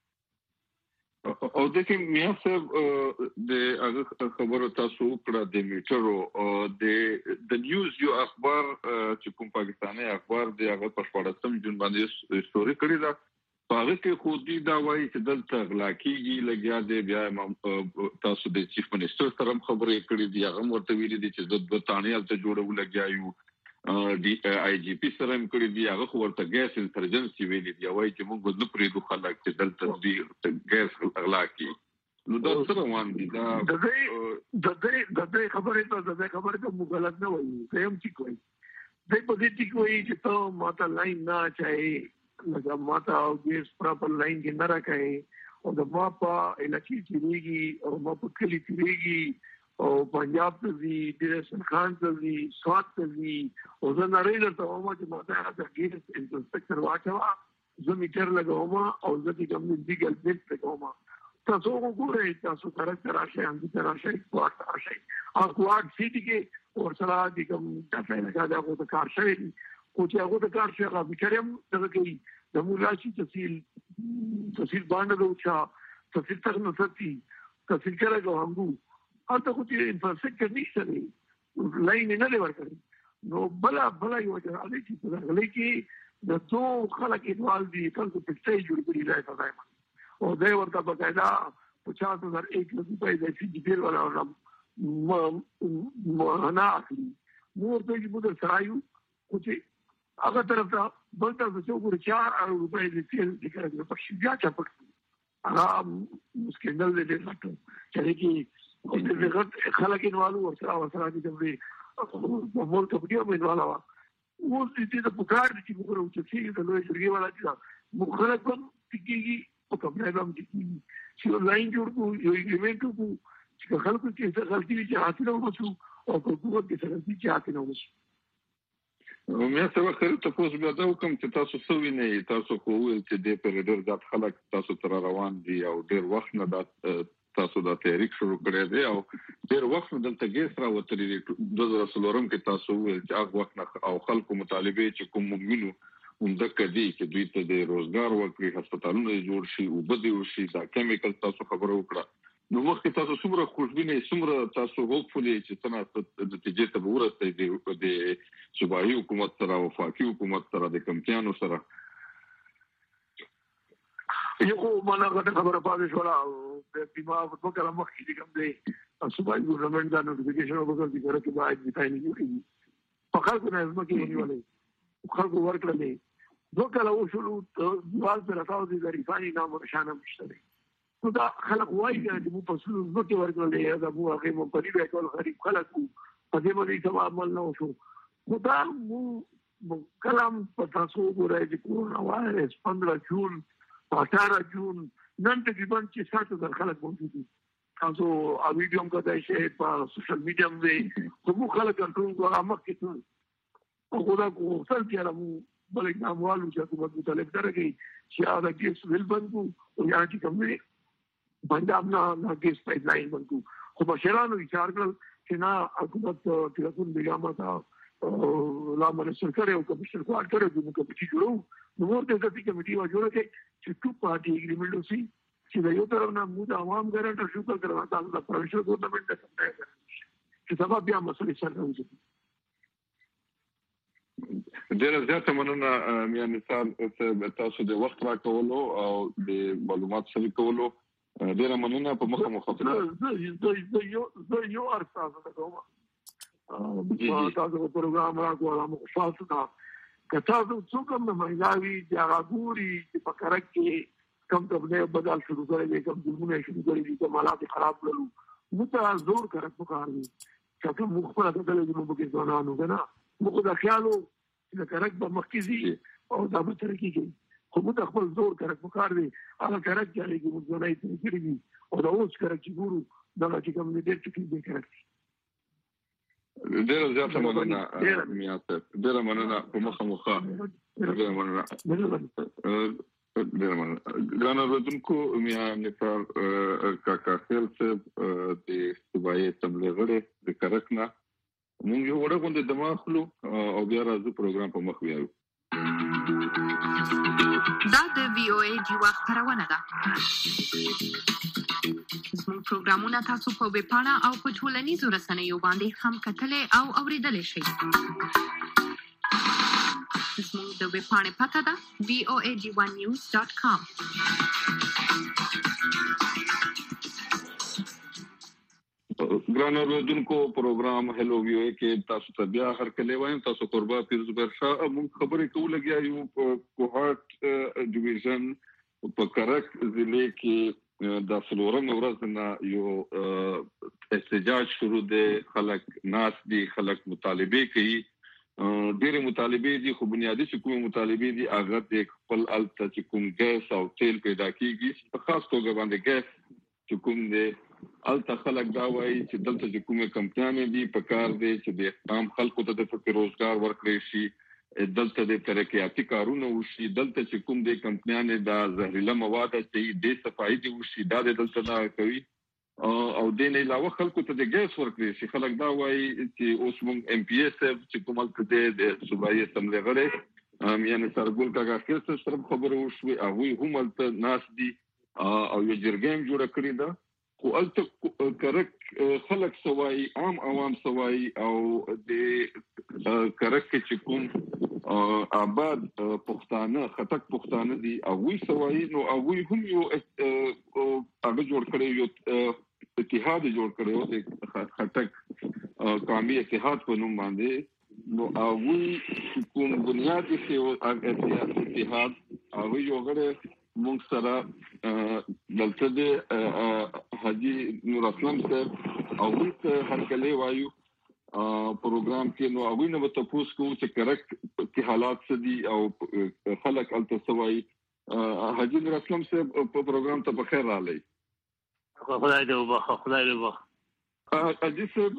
او دغه میاں صاحب د هغه خبرو تاسو وکړه د میټرو د د نیوز یو اخبار چې کوم پاکستاني اخبار دی هغه په شپاړسم جون باندې ستوري کړی ده، په هغه کې خو دې دا وایي چې دلته غلا کېږي لګیا دی. بیا تاسو د چیف منسټر سره هم خبرې کړې دي، هغه هم ورته ویلي دي چې زه دوه تاڼې هلته جوړو لګیا یو. ډي آی جي پي سره هم کړي دي، هغه خو ورته ګیس انسرجنسي ویلي دي، وایي چې موږ نه پرېږدو خلک چې دلته دوی ګیس غلا کړي. نو دا څه روان دي دا د دې د دې د دې خبرې ته د دې خبرې ته مو غلط نه وایي هم چې کوي د په دې کې کوي چې ته ماته لاین نه چاهي لکه ماته او دې پراپر لاین کې نه راکې او د ما په علاقې کې دیږي او ما په کلی کې دیږي او پنجاب ته دی د خان ته دی سوات ته دی او زه نه لري ته ما چې ماته د ګیر انسپکټر واچوا زه میټر لګوم او زه د کوم لیګل بیت لګوم تاسو وګورئ تاسو کارکټر راشه هم د راشه کوارټ راشه او کوارټ سیټي کې اور سره د کوم د فایل غاډه کو د کار شوی او چې هغه د کار شوی هغه بیچارم دغه کې د مولاشي تفصیل تفصیل باندې دوچا تفصیل تر نو ستي تفصیل کړه همغو هغه خو چې انفراستراکچر نشته دی لاین نه لور کړی نو بلا بلا یو چې هغه چې په هغه کې د دوه خلک انوال دي څنګه په څه جوړ کړی راځي تاسو او دا ورته بقاعده پچاس هزار ایک لک روپے د سی جی پی والا ما انا اخلي مو ته چې بده سرايو خو چې هغه طرف ته بل طرف ته وګورئ چار روپے د تیل د کارګر په شیا چا پټ هغه سکندل دې راټو چې کې د دغه خلک انوالو ورسره ورسره دې په مول ته په انوالو و دې د پکار دي چې وګورئ چې د لوی شرګي والا چې مخالف کوم تکيږي او کومه هم تکيږي چې لاین جوړ کو یو ایونت کو چې خلکو کې څه غلطي چې حاصل وشو او په کومه کې څه غلطي چې حاصل وشو نو مې څه وخت ته پوس بیا دا کوم چې تاسو سوي نه تاسو خو ول چې د پرېډر د خلک تاسو تر روان دي او ډېر وخت نه دا تاسو دا تحریک شروع کړی دی او ډېر وخت دلته ګیس را وتري د دوه زره څلورم کې تاسو ول چې هغه وخت نه او خلکو مطالبه چې کوم مؤمنو همدغه دي چې دوی ته د روزګار ورکړي هسپتالونه جوړ شي او بده وشي دا کیمیکل تاسو خبرو وکړه نو وخت تاسو څومره خوشبینه څومره تاسو هوپفولي چې څنګه د نتیجې ته ورسېږي د صوبایي حکومت سره او وفاقي حکومت سره د کمپیانو سره یو مانا غته خبره پاتې شو او د بیمه په کله مخ کې کوم دی صوبایي ګورنمنت دا نوټیفیکیشن وکړي چې ګره کې باید ځای نه کیږي په خلکو نه ځمکه ونیولې خلکو ورکړلې دوه کله وشلو دوال پر راځو دي د ریفانی نام ورشانه مشتري نو دا خلک وایي چې مو په څو ځکه ورکړلې دا مو هغه مو په دې ټول غریب خلکو په دې باندې څه عمل نه وشو نو دا مو کلام په تاسو ګورای چې کورونا وایرس پندرہ جون اٹھارہ جون نن تقریبا چې سات هزار خلک موجود دي تاسو ا ویډیو هم کتای شئ په سوشل میډیا باندې کوم خلک کنټرول کوي مخکې ټول او خدا کو څل کېره مو بلکې ناموالو چې حکومت مطالب درګي چې هغه کیس ویل بندو او یا چې کومې پنجاب نه نه کیس پایپ لاین بندو خو بشرانو وچار کړل چې نه حکومت ټلیفون بیګامه تا لا منسر کړو او کمشن کوار کړو نو کمیټي جوړو نو ورته د دې کمیټي و جوړه کې چې ټو پارټي اګریمنټ وسی چې د یو طرف نه موږ عوام ګارانټر شو کړو تاسو د پروینشل ګورنمنت ته څنګه چې سبب بیا مسلې سره راوځي ډېر زیات مننه میا مثال تاسو د وخت راکولو او د معلومات شریکولو ډېر مننه په مخه مخاطبه زه یو زه یو ارساله کوم ا تاسو په پروګرام راکوم خوشاله څه که تاسو څوک هم مهنګاوي چې هغه ګوري چې په کرک کې کم څه بدل شروع کړي کوم ګمونه شروع کړي چې مالات خراب کړو نو ته زور کرک وکړي چې کوم مخبره د دې نو بګي ځانانو کنه مخ د خیالو چې کرک په مرکزي او د بتر کې خو موږ خپل زور کرک وکړ دي هغه کرک چې لګي موږ نه یې کړی او دا اوس کرک چې ګورو دا چې کوم دې ډېر ټکی دې کرک ډېر زیات مننه میاته ډېر مننه په مخه مخه ډېر مننه ډېر مننه ګرانه ودونکو میا نفر کاکا خیل صاحب د صوبایي تبلیغ غړي د کرکنا موږ یو وړه غونډه دماغلو او بیا راځو پروګرام په مخ ویاو دا د وی او ای جیوا خبرونه ده زموږ پروګرامونه تاسو په ویب پاڼه او په ټولنیزو رسنیو باندې هم کتلې او اوریدلې شئ زموږ د ویب پاڼې پته ده وی او ای جی ون نیوز ډاٹ کام ګران اوریدونکو پروګرام هلو وی او ای کې تاسو ته بیا هر کله وایم تاسو قربا پیر زبر شاه موږ خبرې کوو لګیا یو کوهات ډیویژن په کرک ضلع کې د فلورم ورځ نه یو احتجاج شروع دی، خلک ناس دي، خلک مطالبه کوي، ډېر مطالبه دي، خو بنیادی چې کوم مطالبه دي هغه د خپل الته چې کوم ګاز او تیل پیدا کیږي، په خاص توګه باندې ګاز چې کوم دی الته خلک دا وایي چې دلته چې کومه کمپنیانې دي په کار دي چې د عام خلکو ته د فکر روزګار ورکړي شي، دلته د ترقیاتي کارونه وشي، دلته چې کوم د کمپنیانې د زهرجن مواد چې د صفایي دي وشي دا د دلته دا کوي او د نه علاوه خلکو ته د ګاز ورکړي شي. خلک دا وایي چې اوس موږ ام پی ایس چې کوم الته د صوبایي اسمبلی غړي یعنی سرګل کاغه کیسه سره خبره وشوي هغه هم الته ناس دي او یو جرګم جوړ کړی دا، خو الته کرک خلک سوای عام عوام سوای او د کرک چې کوم آباد پښتانه خټک پښتانه دي او وی سوای نو او وی هم یو هغه جوړ کړی یو اتحاد جوړ کړی او د خټک قومي اتحاد په نوم باندې نو او وی کوم بنیادی سیاسي اتحاد او یو غره موږ سره دلته د حاجی نور اسلام صاحب او ورته هرکلی وایو پروګرام کې نو هغه نو تاسو کو چې کرک کې حالات سدي او خلک الته سوای حاجی نور اسلام صاحب په پروګرام ته بخیر رالی. خدای دې وبخښه، خدای دې وبخښه. حاجی صاحب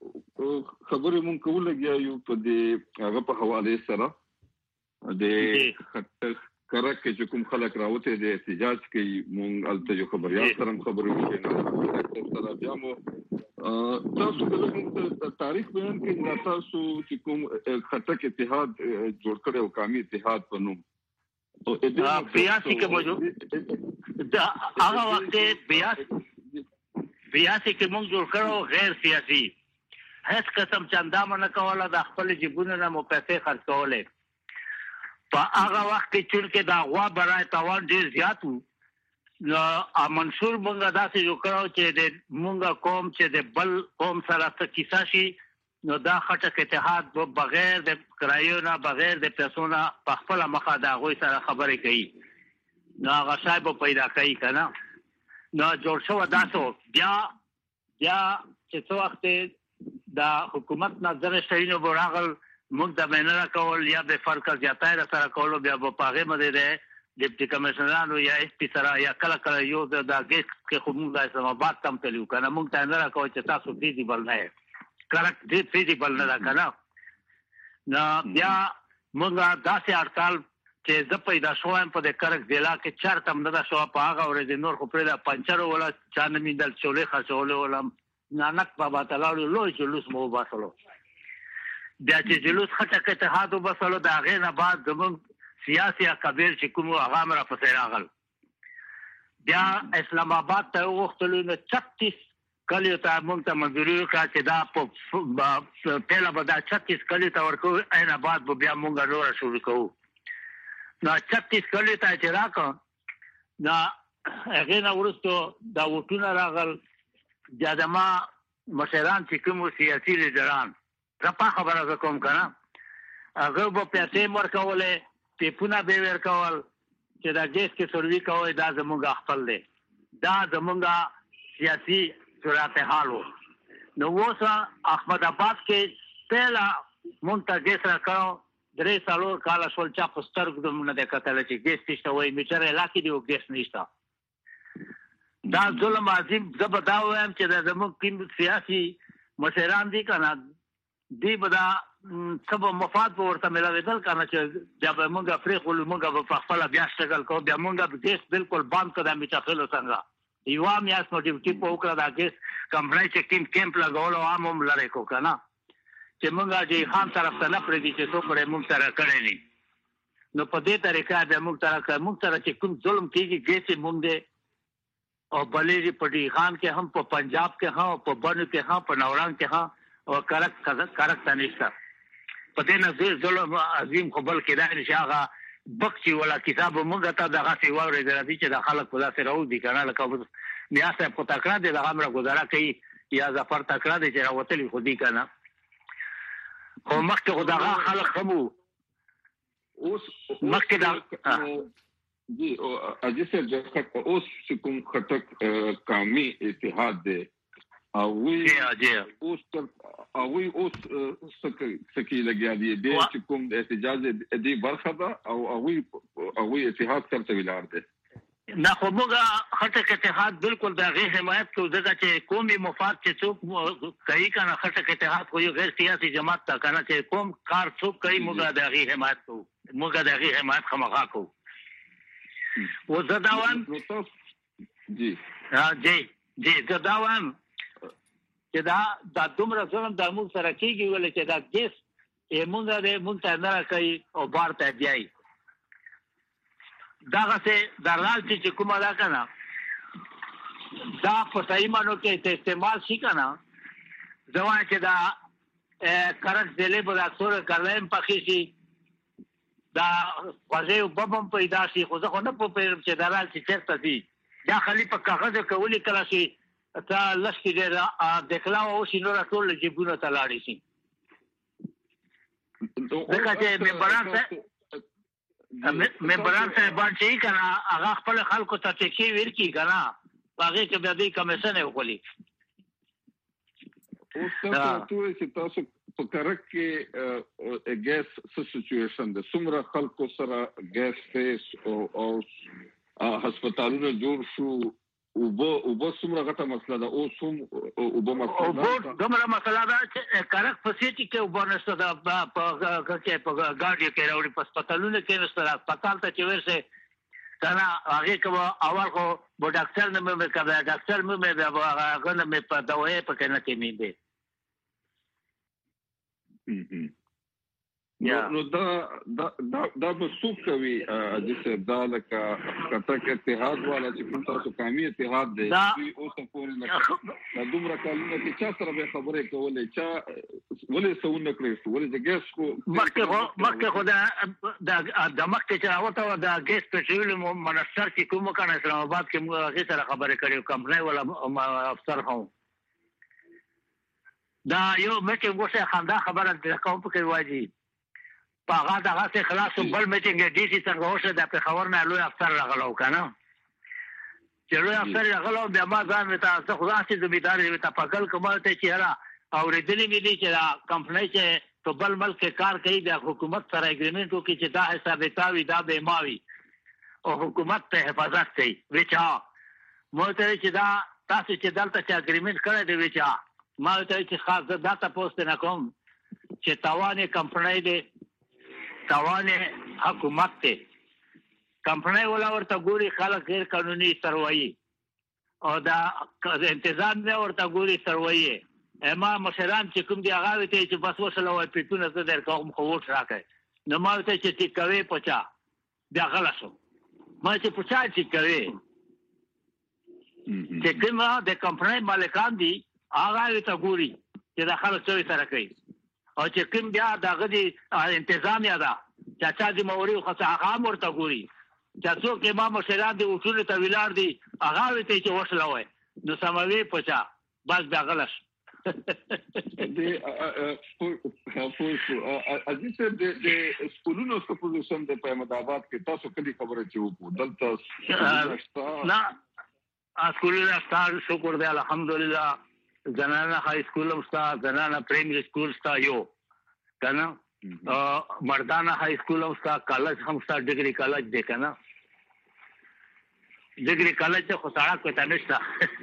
خبرې مونږ کوله یو په دې هغه په حواله سره د کرک چې کوم خلک راوته د احتجاج کوي مونږ الته یو خبريال سره خبرې وکړو سره بیا مو تاسو د تاریخ بیان کې نه تاسو چې کوم خټک اتحاد جوړ کړو او قومي اتحاد په نوم او بیاسي کې موجود دا هغه وخت بیاسي بیاسي کې مونږ جوړ کړو غیر سیاسي، هیڅ قسم چندامه نه کوله، د خپل جیبونو نه مو پیسې خرڅ کولې. په هغه وخت کې چې دا غوا برای تاوان ډیر زیات وو نو منصور مونږه داسې جوړ کړو چې د مونږه قوم چې د بل قوم سره څه کیسه شي نو دا خټک اتحاد بغیر د کرایو نه بغیر د پیسو نه په خپل مخه د هغوی سره خبرې کوي نو هغه صاحب پیدا کوي که نه نو جوړ شوه داسې بیا بیا چې څه وخت د حکومت نه دغه شیانو به راغل موږ د مننه کول یا د فرق زیاتای سره کولو بیا په پاغه مده ده ډیپټي کمشنرانو یا اس پی سره یا کله کله یو د ګیس کې خو موږ د اسلام آباد تم تلو کنه موږ ته نه راکو چې تاسو فیزیبل نه کریکټ دې فیزیبل نه کنه نو بیا موږ داسې اړتال چې ز پیدا شوم په د کرک ضلع کې چار تم نه شو په هغه ورځ نور خو پر د پنچر ولا چانه میندل چولې خاصولې ولا نانک بابا تعالی لوی جلوس مو باسلو بیا چې جلوس خټک اتحاد وبسلو دا غې نه بعد زموږ سیاسي اکابر چې کوم هغه مر په سیر راغل بیا اسلام آباد ته وختلو نو छत्तीस کلیو ته مونږ ته منځوري وکړه چې دا په پهلا به دا छत्तीस کلیو ته ورکو عین آباد به بیا مونږ نور شروع کوو نو छत्तीस کلیو ته چې راکړه نو هغه نه ورستو دا وټونه راغل د ما مشران چې کوم سیاسي لیډران رپا خبره کوم کنه هغه په پیسې ورکولې ټیپونه به ورکول چې دا ګیس کې سروي کوي دا زموږ خپل دی دا زموږ سیاسي صورت حال وو نو اوس احمد آباد کې پهلا مونږ ګیس راکاو درې سالور کال شول چا پستر کوم نه کتل چې ګیس نشته وای میټر علاقې دی او ګیس نشته دا ظلم عظیم زبدا وایم چې زموږ کوم سیاسي مشران دي کنه دی بدا سب مفاد ورته ملاویدل کنه چې بیا به مونږه فریق ول مونږه په خپل بیا شغل کو بیا مونږه ګیس بالکل بند کړه میټافل څنګه یو میاس نو ډیوټي په وکړه دا ګیس کمپنی چې ټیم کیمپ لګول او عام هم لری کو کنه چې مونږه جی خان طرف ته نه پرې دي چې څو پرې مونږ سره کړی نه نو په دې طریقه د مونږ سره مونږ سره چې کوم ظلم کیږي ګیس مونږ دې او بلې پټي خان کې هم په پنجاب کې هم په بن کې هم په نوران کې هم او کرک کرک تنشتا پته نه ظلم عظیم خپل کې دا نشاغه بخشي ولا کتاب مونږ ته دغه سی وره درځي چې د خلک په داسې راو دي کنه لکه بیا صاحب کو تکړه دي دغه امر گزاره کوي یا ظفر تکړه دي چې راوتلی خو دي کنه خو مخکې خو دغه خلک خمو اوس مخکې دا جی اجي سر د اوس کوم خټک قومي اتحاد دی او وی اوس او وی اوس سکی لګیا دی د کوم د احتجاج دی برخه ده او او وی او وی اتحاد سره ویلار دی نه خو موږ خټک اتحاد بالکل د غیر حمایت کوو ځکه چې قومي مفاد چې څوک کوي کنه خټک اتحاد خو یو غیر سیاسي جماعت تا کنه چې قوم کار څوک کوي موږ د غیر حمایت کوو موږ د غیر حمایت خمغه کوو و زداوان جی ها جی جی زداوان چې دا د دومره ظلم د موږ سره کیږي ولې چې دا دیس یې موږ د موږ ته نه کوي او بار ته دی دا څه د رال چې کومه دا کنه دا په تایمانو کې استعمال شي کنه ځوان چې دا کرک دلې په اکثر کارلایم پخې شي دا واځي وبم پیدا شي خو ځکه نه په پیر چې دا رال چې چرته دي دا خلی په کاغذ کولی کړه شي تا لشکې د دکلاو او شي نور ټول جيبونه تلاړي شي دغه چې ممبران ته ممبران ته باندې کنه هغه خپل خلکو ته ټکی ورکی کنه هغه کې به دې کمیشن وکولي او څه چې تاسو په کرک کې ګیس سچويشن د سمره خلکو سره ګیس فیس او او هسپتالونو جوړ شو او او بو سمره غټه مسله ده او سم او بو مسله او دمره مسله ده چې کرک فسیټي کې وبنسته ده په کې په ګاډي کې راوړي په هسپتالونو کې نشته هسپتال ته چې ورسه کنه هغه کوم اول خو بو ډاکټر نه مې کړه ډاکټر مې به هغه نه مې په دوايي په کنه کې مې ده نو دا دا دا به څوک کوي چې دا لکه کټک اتحاد والا چې کوم تاسو قومي اتحاد دی او څه پورې نه دا دومره کلونه چې چا سره به خبرې کولې چا ولې څونه کړې ولې د ګیس کو مکه مکه خدا د مکه چې راوته دا ګیس پټرول منستر چې کوم کنه اسلام آباد کې موږ هغه سره خبرې کړې کمپنۍ ولا افسر هم دا یو مکه وګوره خندا خبره د کوم په کې واجی پاغه دغه څخه خلاص بل میټینګ ډي سي څنګه وشه د په خبر نه لوی افسر راغلو کنه چې لوی افسر راغلو بیا ما ځان ته خو ځاسي ذمہدار وي ته پکل کومه ته چې را او ردلې مې دي چې کمپنۍ چې په بل ملک کار کوي د حکومت سره اګریمنت وکړي چې دا حساب تاوي دا به ماوي او حکومت ته حفاظت کوي وچا مو ته چې دا تاسو چې دلته چې اګریمنت کړی دی وچا ما ته چې خاص داتا پوسټ نه کوم چې تاوانې کمپنۍ دی تاوانې حکومت ته کمپنۍ ولا ورته ګوري خلک غیر قانوني سروایي او دا انتظام نه ورته ګوري سروایي اما مشران چې کوم دی هغه ته چې بس وسله وای پیټونه زه در کوم خو وټ راکې نو ما ته چې ټیکوي پچا بیا غلاسو ما چې پچا ټیکوي چې کومه د کمپنۍ مالکان دي هغه ته ګوري چې دا خلک څه سره کوي او چې کوم بیا دغه دي انتظام یا دا چې چا دې موري خو هغه مرته ګوري چې څوک امام مشران دي اصول ته ویلار دي هغه ته چې وسله وای نو سموي پچا بس بیا غلس د اجازه د سکولونو څخه پوزیشن د احمد آباد کې تاسو کلی خبره چې وو دلته نه سکولونه ستاسو شکر دی الحمدلله زنانه های سکول هم ستا زنانه پریمری سکول ستا یو کنه مردانه های سکول هم ستا کالج هم ستا ډیګری کالج دی کنه ډیګری کالج خو سړک ته نشته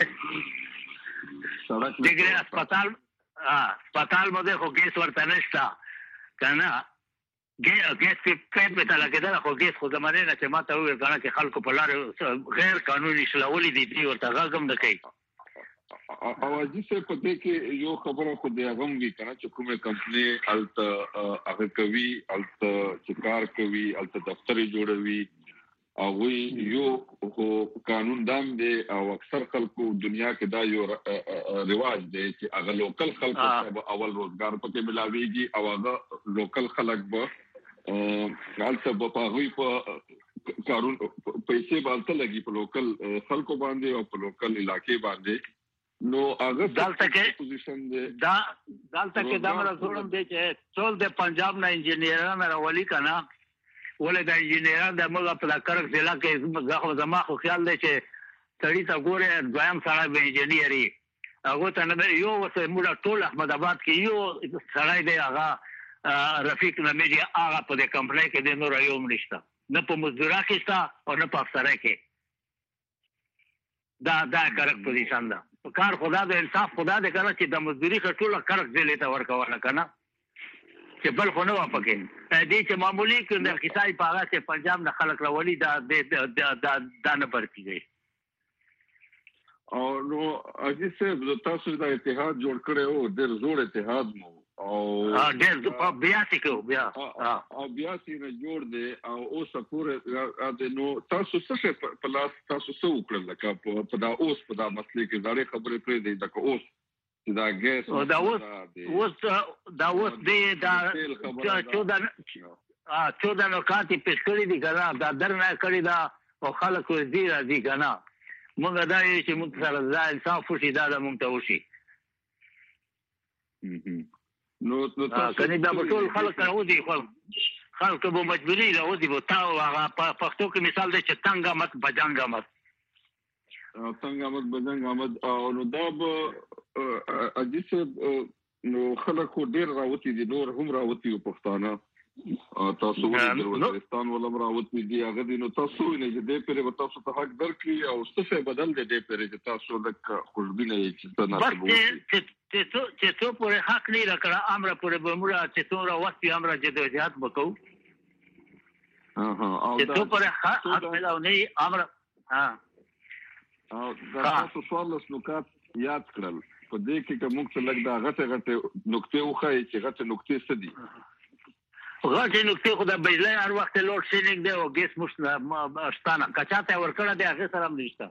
ډیګری هسپتال ها هسپتال مده خو ګیس ورته نشته کنه ګیس په پټه لګیدل خو ګیس خو زمانه نه چې ما ته ویل کنه چې خلکو په لار غیر قانوني شلولې دي دی ورته غږم نه کوي او اجازه په دې کې یو خبره خو دی هغه وی کنه چې کومه کمپنۍ الته هغه کوي الته چې کار کوي الته دفتر جوړوي او وی یو قانون دام دی او اکثر خلکو دنیا کې دا یو رواج دی چې هغه لوکل خلکو ته اول روزګار پکې ملاويږي او هغه لوکل خلک به الته په هغه په کارون پیسې بالته لګي په لوکل خلکو باندې او په لوکل علاقې باندې نو هغه دلته کې پوزیشن دی دا دلته کې دا مله زوړم دی چې ټول د پنجاب نه انجینران راولي کنه ولې د انجینران د موږ په کارک ضلع کې زما خو خیال دی چې سړی ته ګوره دویم سړی به انجینیري هغه ته نه یو وسه موږ ټول احمد آباد کې یو سړی دی هغه رفیق نمېږي هغه په دې کمپنۍ کې د نور یو نشته نه په مزدورا کې شته او نه په افسره کې دا دا کارک پوزیشن ده کار خدا د انصاف خدا دې کنه چې د مزدوري ټول کارک ځلې ته ورکول کنه چې بل خو نه وپکې دې چې معمولی کې د کسای په هغه کې پنجاب نه خلک راولي دا د دا نه پرتیږي او نو اجي څه تاسو د اتحاد جوړ کړو ډېر زوړ اتحاد مو او ډېر بیا څه کو بیا او بیا چې نه جوړ دی او اوس پورې نو تاسو څه په لاس تاسو څه وکړل لکه په دا اوس په دا مسلې کې ډېر خبرې پرې دی دا اوس دا ګیس دا اوس اوس دا اوس دی دا چودہ چودہ نکات پیش کړی دي کنه دا درنه کړی دا او خلک دې راځي کنه موږ دا یې چې موږ سره ځای انصاف وشي دا د موږ ته وشي نو نو تاسو کني دا ټول خلک راوځي خلک به مجبوري راوځي به تا هغه پښتو کې مثال دی چې تنګ مت بجنګ مت تنګ مت بجنګ مت او نو دا به اجي څه نو خلک ډیر راوتی دي نور هم راوتی او پښتانه تاسو ولې د وزیرستان ولوم راوتی دي هغه دي نو تاسو نه دې پرې تاسو ته حق درکړي او څه بدل دي دې پرې چې تاسو د خوشبینه یې چې تاسو چې چې څو پرې حق نه راکړه امر پرې به موږ چې څو راوتی امر چې د جهاد وکړو ها او چې څو پرې حق ملاو نه امر ها او دا تاسو څوارلس نکات یاد کړل په دې کې کوم څه لګ دا غټه غټه نقطې وخایي چې غټه نقطې څه دي غټه نقطې خو د بجلی هر وخت لوډ شیډینګ دی او ګیس مشتانه کچاته ورکړه دی هغه سره هم نشته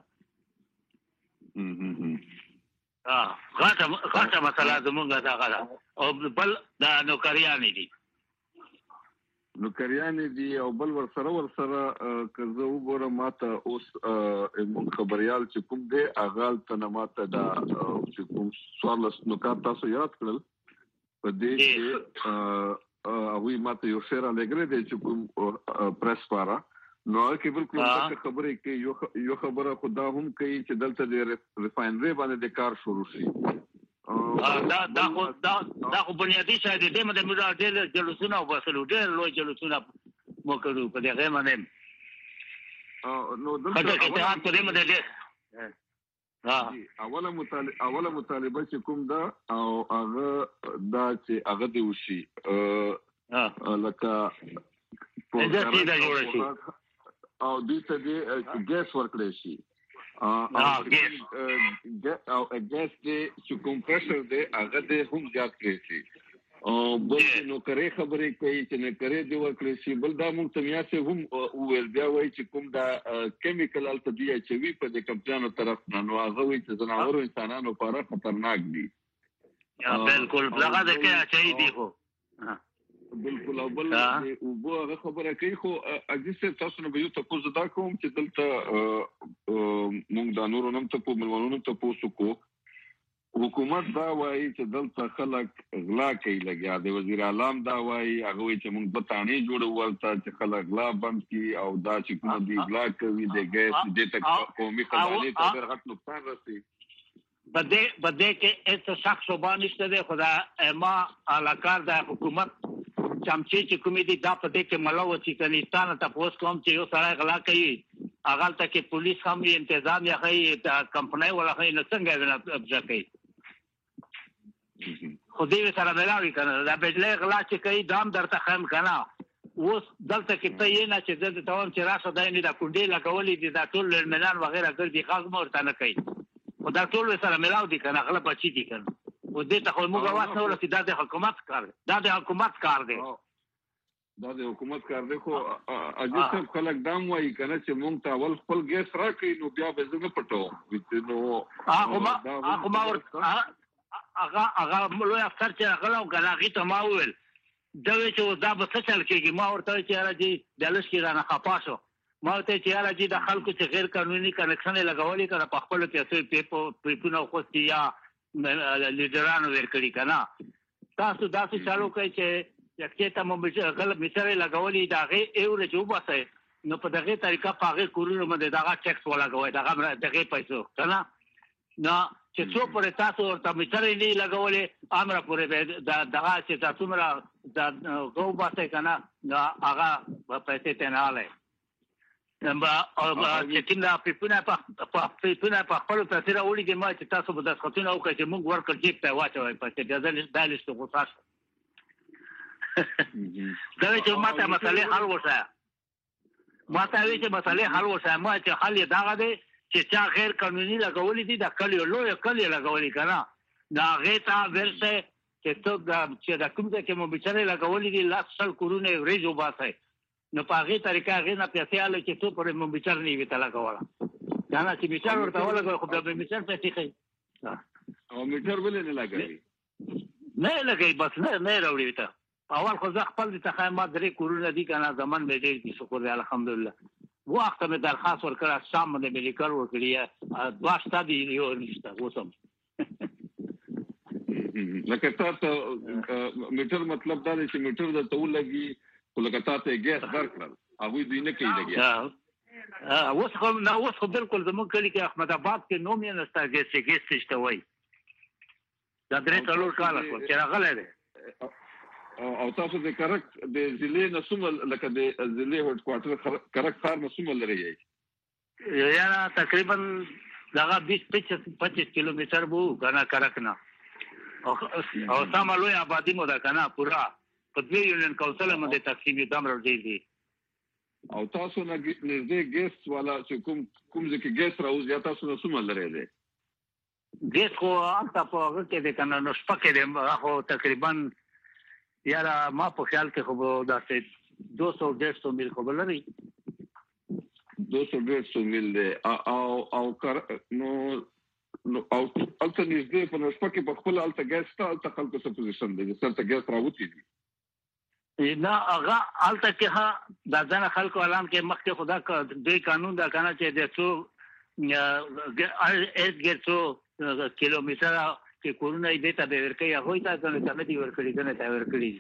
ها غټه غټه مسله زمونږ دا غلا او بل دا نوکریان دي نوکریان دي او بل ور سره ور سره که زه وګورم ماته اوس موږ خبريال چې کوم دی اغال ته ماته دا چې کوم څوارلس نکات تاسو یاد کړل په دې کې هغه ماته یو شعر لګره دی چې کوم پریس پارا نو کې بالکل خبرې کې یو یو خبره خدا هم کوي چې دلته د ریفاینري باندې د کار شروع شي دا دا خو دا دا خو بنیادی شاید دې مده موږ ډېر جلوسونه وباسلو ډېر لوی جلوسونه مو کړو په دې باندې نو دلته اتحاد په دې مده ډېر ها اوله مطالبه اوله مطالبه چې کوم دا او هغه دا چې هغه دی وشي لکه او دې ته دې ګیس ورکړی شي او ګیس دې چې کمپرسر دې هغه دې هم زیات کړی شي او بل نو کرے خبرې کوي چې نه کرے دی ورکړي شي بل دا مونږ ته میاسه هم ویل بیا وایي چې کوم دا کیمیکل الته دی چې وی په دې کمپنیانو طرف نه نو هغه وایي چې زناورو انسانانو لپاره خطرناک دي بالکل هغه د کې اچي دي خو بالکل او بل او هغه خبره کوي خو اجازه تاسو نه به یو تاسو دا کوم چې دلته مونږ دا نور نم ته په ملونو ته پوسو کو حکومت دا وایي چې دلته خلک غلا کوي لګیا دی وزیر اعظم دا وایي هغه وایي چې موږ په تانه جوړو ولته چې خلک غلا بند کی او دا چې کوم دی غلا کوي د ګیس د تک قومي خزانه ته ډېر غټ نقصان رسي بده بده کې هیڅ شخص باندې نشته دی خدا ما علاقار د حکومت چمچي چې کومې دي دا په دې کې ملو چې کنيستان ته پوس کوم چې یو سړی غلا کوي هغه ته کې پولیس هم انتظام یا کوي کمپنۍ ولا کوي نه څنګه نه ابزا کوي خو دې سره ملاوي کنه دا بجلی غلا چې کوي دام درته خم کنه اوس دلته کې ته یې نه چې د توام چې راشه دای نه دا کونډې لګولې دي دا ټول لرمنان وغیرہ ګرځي خاص مورته نه کوي خو دا ټول سره ملاو دي کنه غلا بچی دي کنه و دې ته خو موږ واسه ورته دا د حکومت کار دا د حکومت کار دی دا د حکومت کار دی خو اجازه خلک دام وایي کنه چې موږ ته اول خپل ګیس راکړي نو بیا به زنه پټو نو هغه ما هغه ما هغه هغه لوی افسر چې غلا غلاغي ته ما وویل دا چې دا به څه چل کېږي ما ورته چې راځي دلش کې رانه خپاشو ما ته چې راځي د خلکو چې غیر قانوني کنکشن لګولې کړه په خپل پیسې په پېپونو خوستي یا لیډرانو ورکړي کنه تاسو داسې چالو کوي چې چې کته مو به غلط مثال لګولې دا غي ایو له جوبه نو په دغه طریقه په هغه کورونو باندې دغه ټیکس ولاګوي دغه دغه پیسو کنه نو چې څو پر تاسو ورته میټرې نه لګولې امر پورې دغه چې تاسو مرا د غوبه کنه نو هغه په پیسې ته نه اله نو چې کله په پونه په په پونه په خپل تاثیر اوري کې ما چې تاسو به د خطونه او چې موږ ورکړ جیب ته واچوي په دې ځل دالست غوښه دا چې ماته مسئله حل وشاه ما ته وی چې مسئله حل وشاه ما چې حل یې داغه دی چې چا غیر قانوني لګولې دي د کلیو لوی کلی لګولې کنه دا غیتا ورته چې ته چې د کوم ځای کې مو بچره لګولې دي لاس سل کورونه ورېجو باسي نو په هغه طریقه غیر نه پیسې اله چې ته پر مو بچره نه وي تلا کوله دا نه چې بچره ورته ولګو خو به بچره پیسې کوي او میټر ولې نه لګوي نه لګي بس نه نه راوړي ته اول خو ځ خپل د تخیمات درې کورونه دي کنه زمان مې ډېر دي شکر دی الحمدلله وخت مې درخواست ورکړه شام باندې مې لیکل وکړی دوه ستادي یو نشته وسم لکه تاسو میټر مطلب دا دی چې میټر د تول لګي خو لکه تاسو ګیس درکړل هغه دوی نه کوي لګي ها اوس خو نه اوس خو بالکل زموږ کلی کې احمد آباد کې نوم یې نشته ګیس ګیس شته وای دا درې څلور کاله کو چې راغله ده او تاسو د کرک د ضلع نسوم لکه د ضلع هډ کوارټر کرک ښار نسوم لري یا تقریبا دغه بیس پچیس کیلومتر وو کنه کرک نه او او سمالوی آبادی مو دا کنه پورا په دې یونین کونسل باندې تقسیم دم راځي دي او تاسو نه نږدې ګیس والا چې کوم کوم ځکه ګیس راوځي یا تاسو نسوم لري دي ګیس خو انت په هغه کې د کنه نو شپکه دی خو تقریبا یاره ما په خیال کې خو داسې دو سو ډېر سو میل خو لري دو سو ډېر سو میل دی او او نو نو او الته نږدې په نشپه کې په خپل الته ګیس ته الته خلکو څه پوزیشن دی چې څه ګیس راوتی دي نه هغه الته کې ها د ځان خلکو اعلان کې مخکې خدا د قانون دا کنه چې د څو اس ګرځو کیلومتر چې کورونه دې ته به ورکړي هغه ته څنګه څنګه دی ورکړي کنه ته ورکړي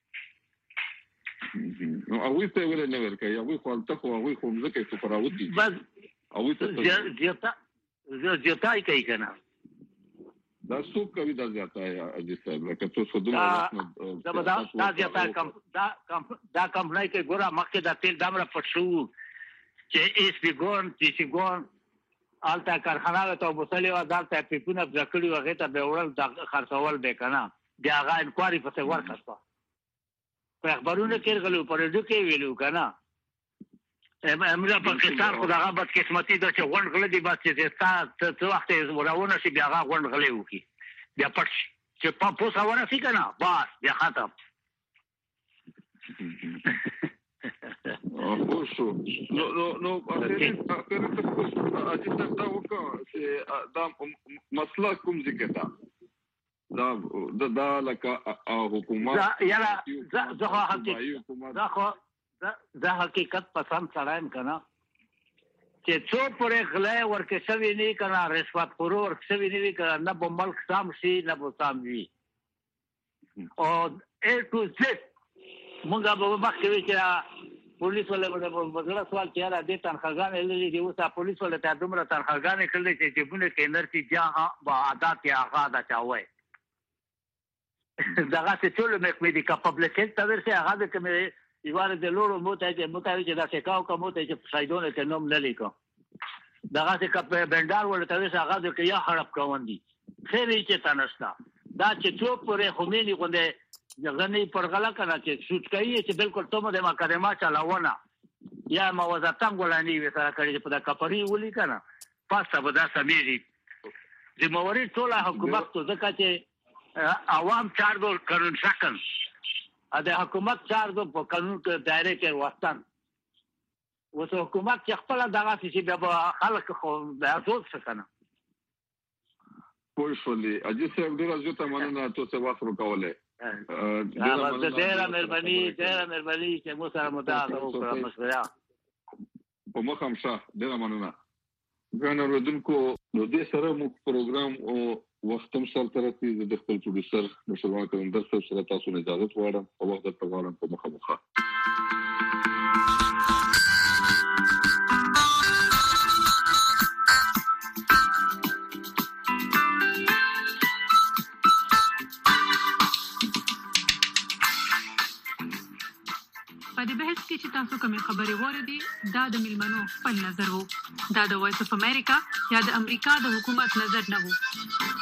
نو هغه ته ولې نه ورکړي هغه خو الته خو هغه خو ځکه چې پراوتی بس هغه ته زیاته زیاته کوي کنه دا څو کوي دا زیاته اجي صاحب لکه تاسو دومره دا دا دا زیاته کم دا کم دا کمپنۍ کې ګوره مخکې دا تیل دمره پښو چې ایس پی ګون چې سی ګون آلته کارخانه ته وبسلې و دالته پیپونه ځکړي وغه ته به وړل د خرڅول به کنه بیا هغه انکوایري پسې ورکړه په خبرونه کې غلو پر دې کې ویلو کنه امره پاکستان خو دغه بد قسمتي د چې غونډ غلې دی بس چې تا څه وخت یې ورونه شي بیا هغه غونډ غلې وکي بیا پټ چې په پوسه ورسې کنه بس بیا ختم او شو نو نو نو اخر ته اجي ته دا وکړه چې دا مسله کوم ذکر ده دا دا لکه حکومت دا یاره زه حقیقت دا خو دا حقیقت پسند سړایم کنه چې څو پرې غلې ورکه شوی نه کنه رشوت خور ورکه شوی نه وی کنه نه په ملک سام شي نه په سام وی او اے ټو زد مونږه به مخکې چې پولیس ولې په بدله سوال چې را دي تنخواګان لري دی اوسه پولیس ولې ته دومره تنخواګان کړل چې جبونه کې نرتي جاه با عادت یا غاده چاوي دغه څه ټول مې مې دي کاپابلیټ ته ورسې هغه کې یوار د لورو موته چې موته چې دا څه کاو کوم ته چې سایدونه ته نوم نه لیکو دغه څه کپ بندر ولې ته ورسې هغه کې یا خراب کوون دي خیر چې تنستا دا چې څو پرې خمینی غونډه ځغنی پرغلا کنه چې شوټ کوي چې بالکل ته مده مکرمه چلاونه یا موازاتم ګولانی وي سره کړي په دا کپری ولي کنه پاسه به دا سمېږي د موري ټول حکومت ته ځکه چې عوام چار ګل قانون شکن ا د حکومت چار ګل په قانون کې دایره کې وستان وته حکومت چې خپل دغه چې به خلک خو د ازوت څخه پوه شولې اجي صاحب ډیر ازوت مننه تاسو څه وخت وکولې ډیره مهرباني ډیره مهرباني چې مو سره مداخله وکړه مشوره په مخم شه ډیره مننه ګانو ردونکو نو دې سره مو پروګرام او وخت هم سره ترتي د خپل پروډوسر مشروع کندر سره تاسو نه اجازه غواړم او وخت ته غواړم په مخه مخه په دې بحث کې چې تاسو کومې خبرې واردې دا د ملمنو خپل نظر وو دا د وایس اف امریکا یا د امریکا د حکومت نظر نه وو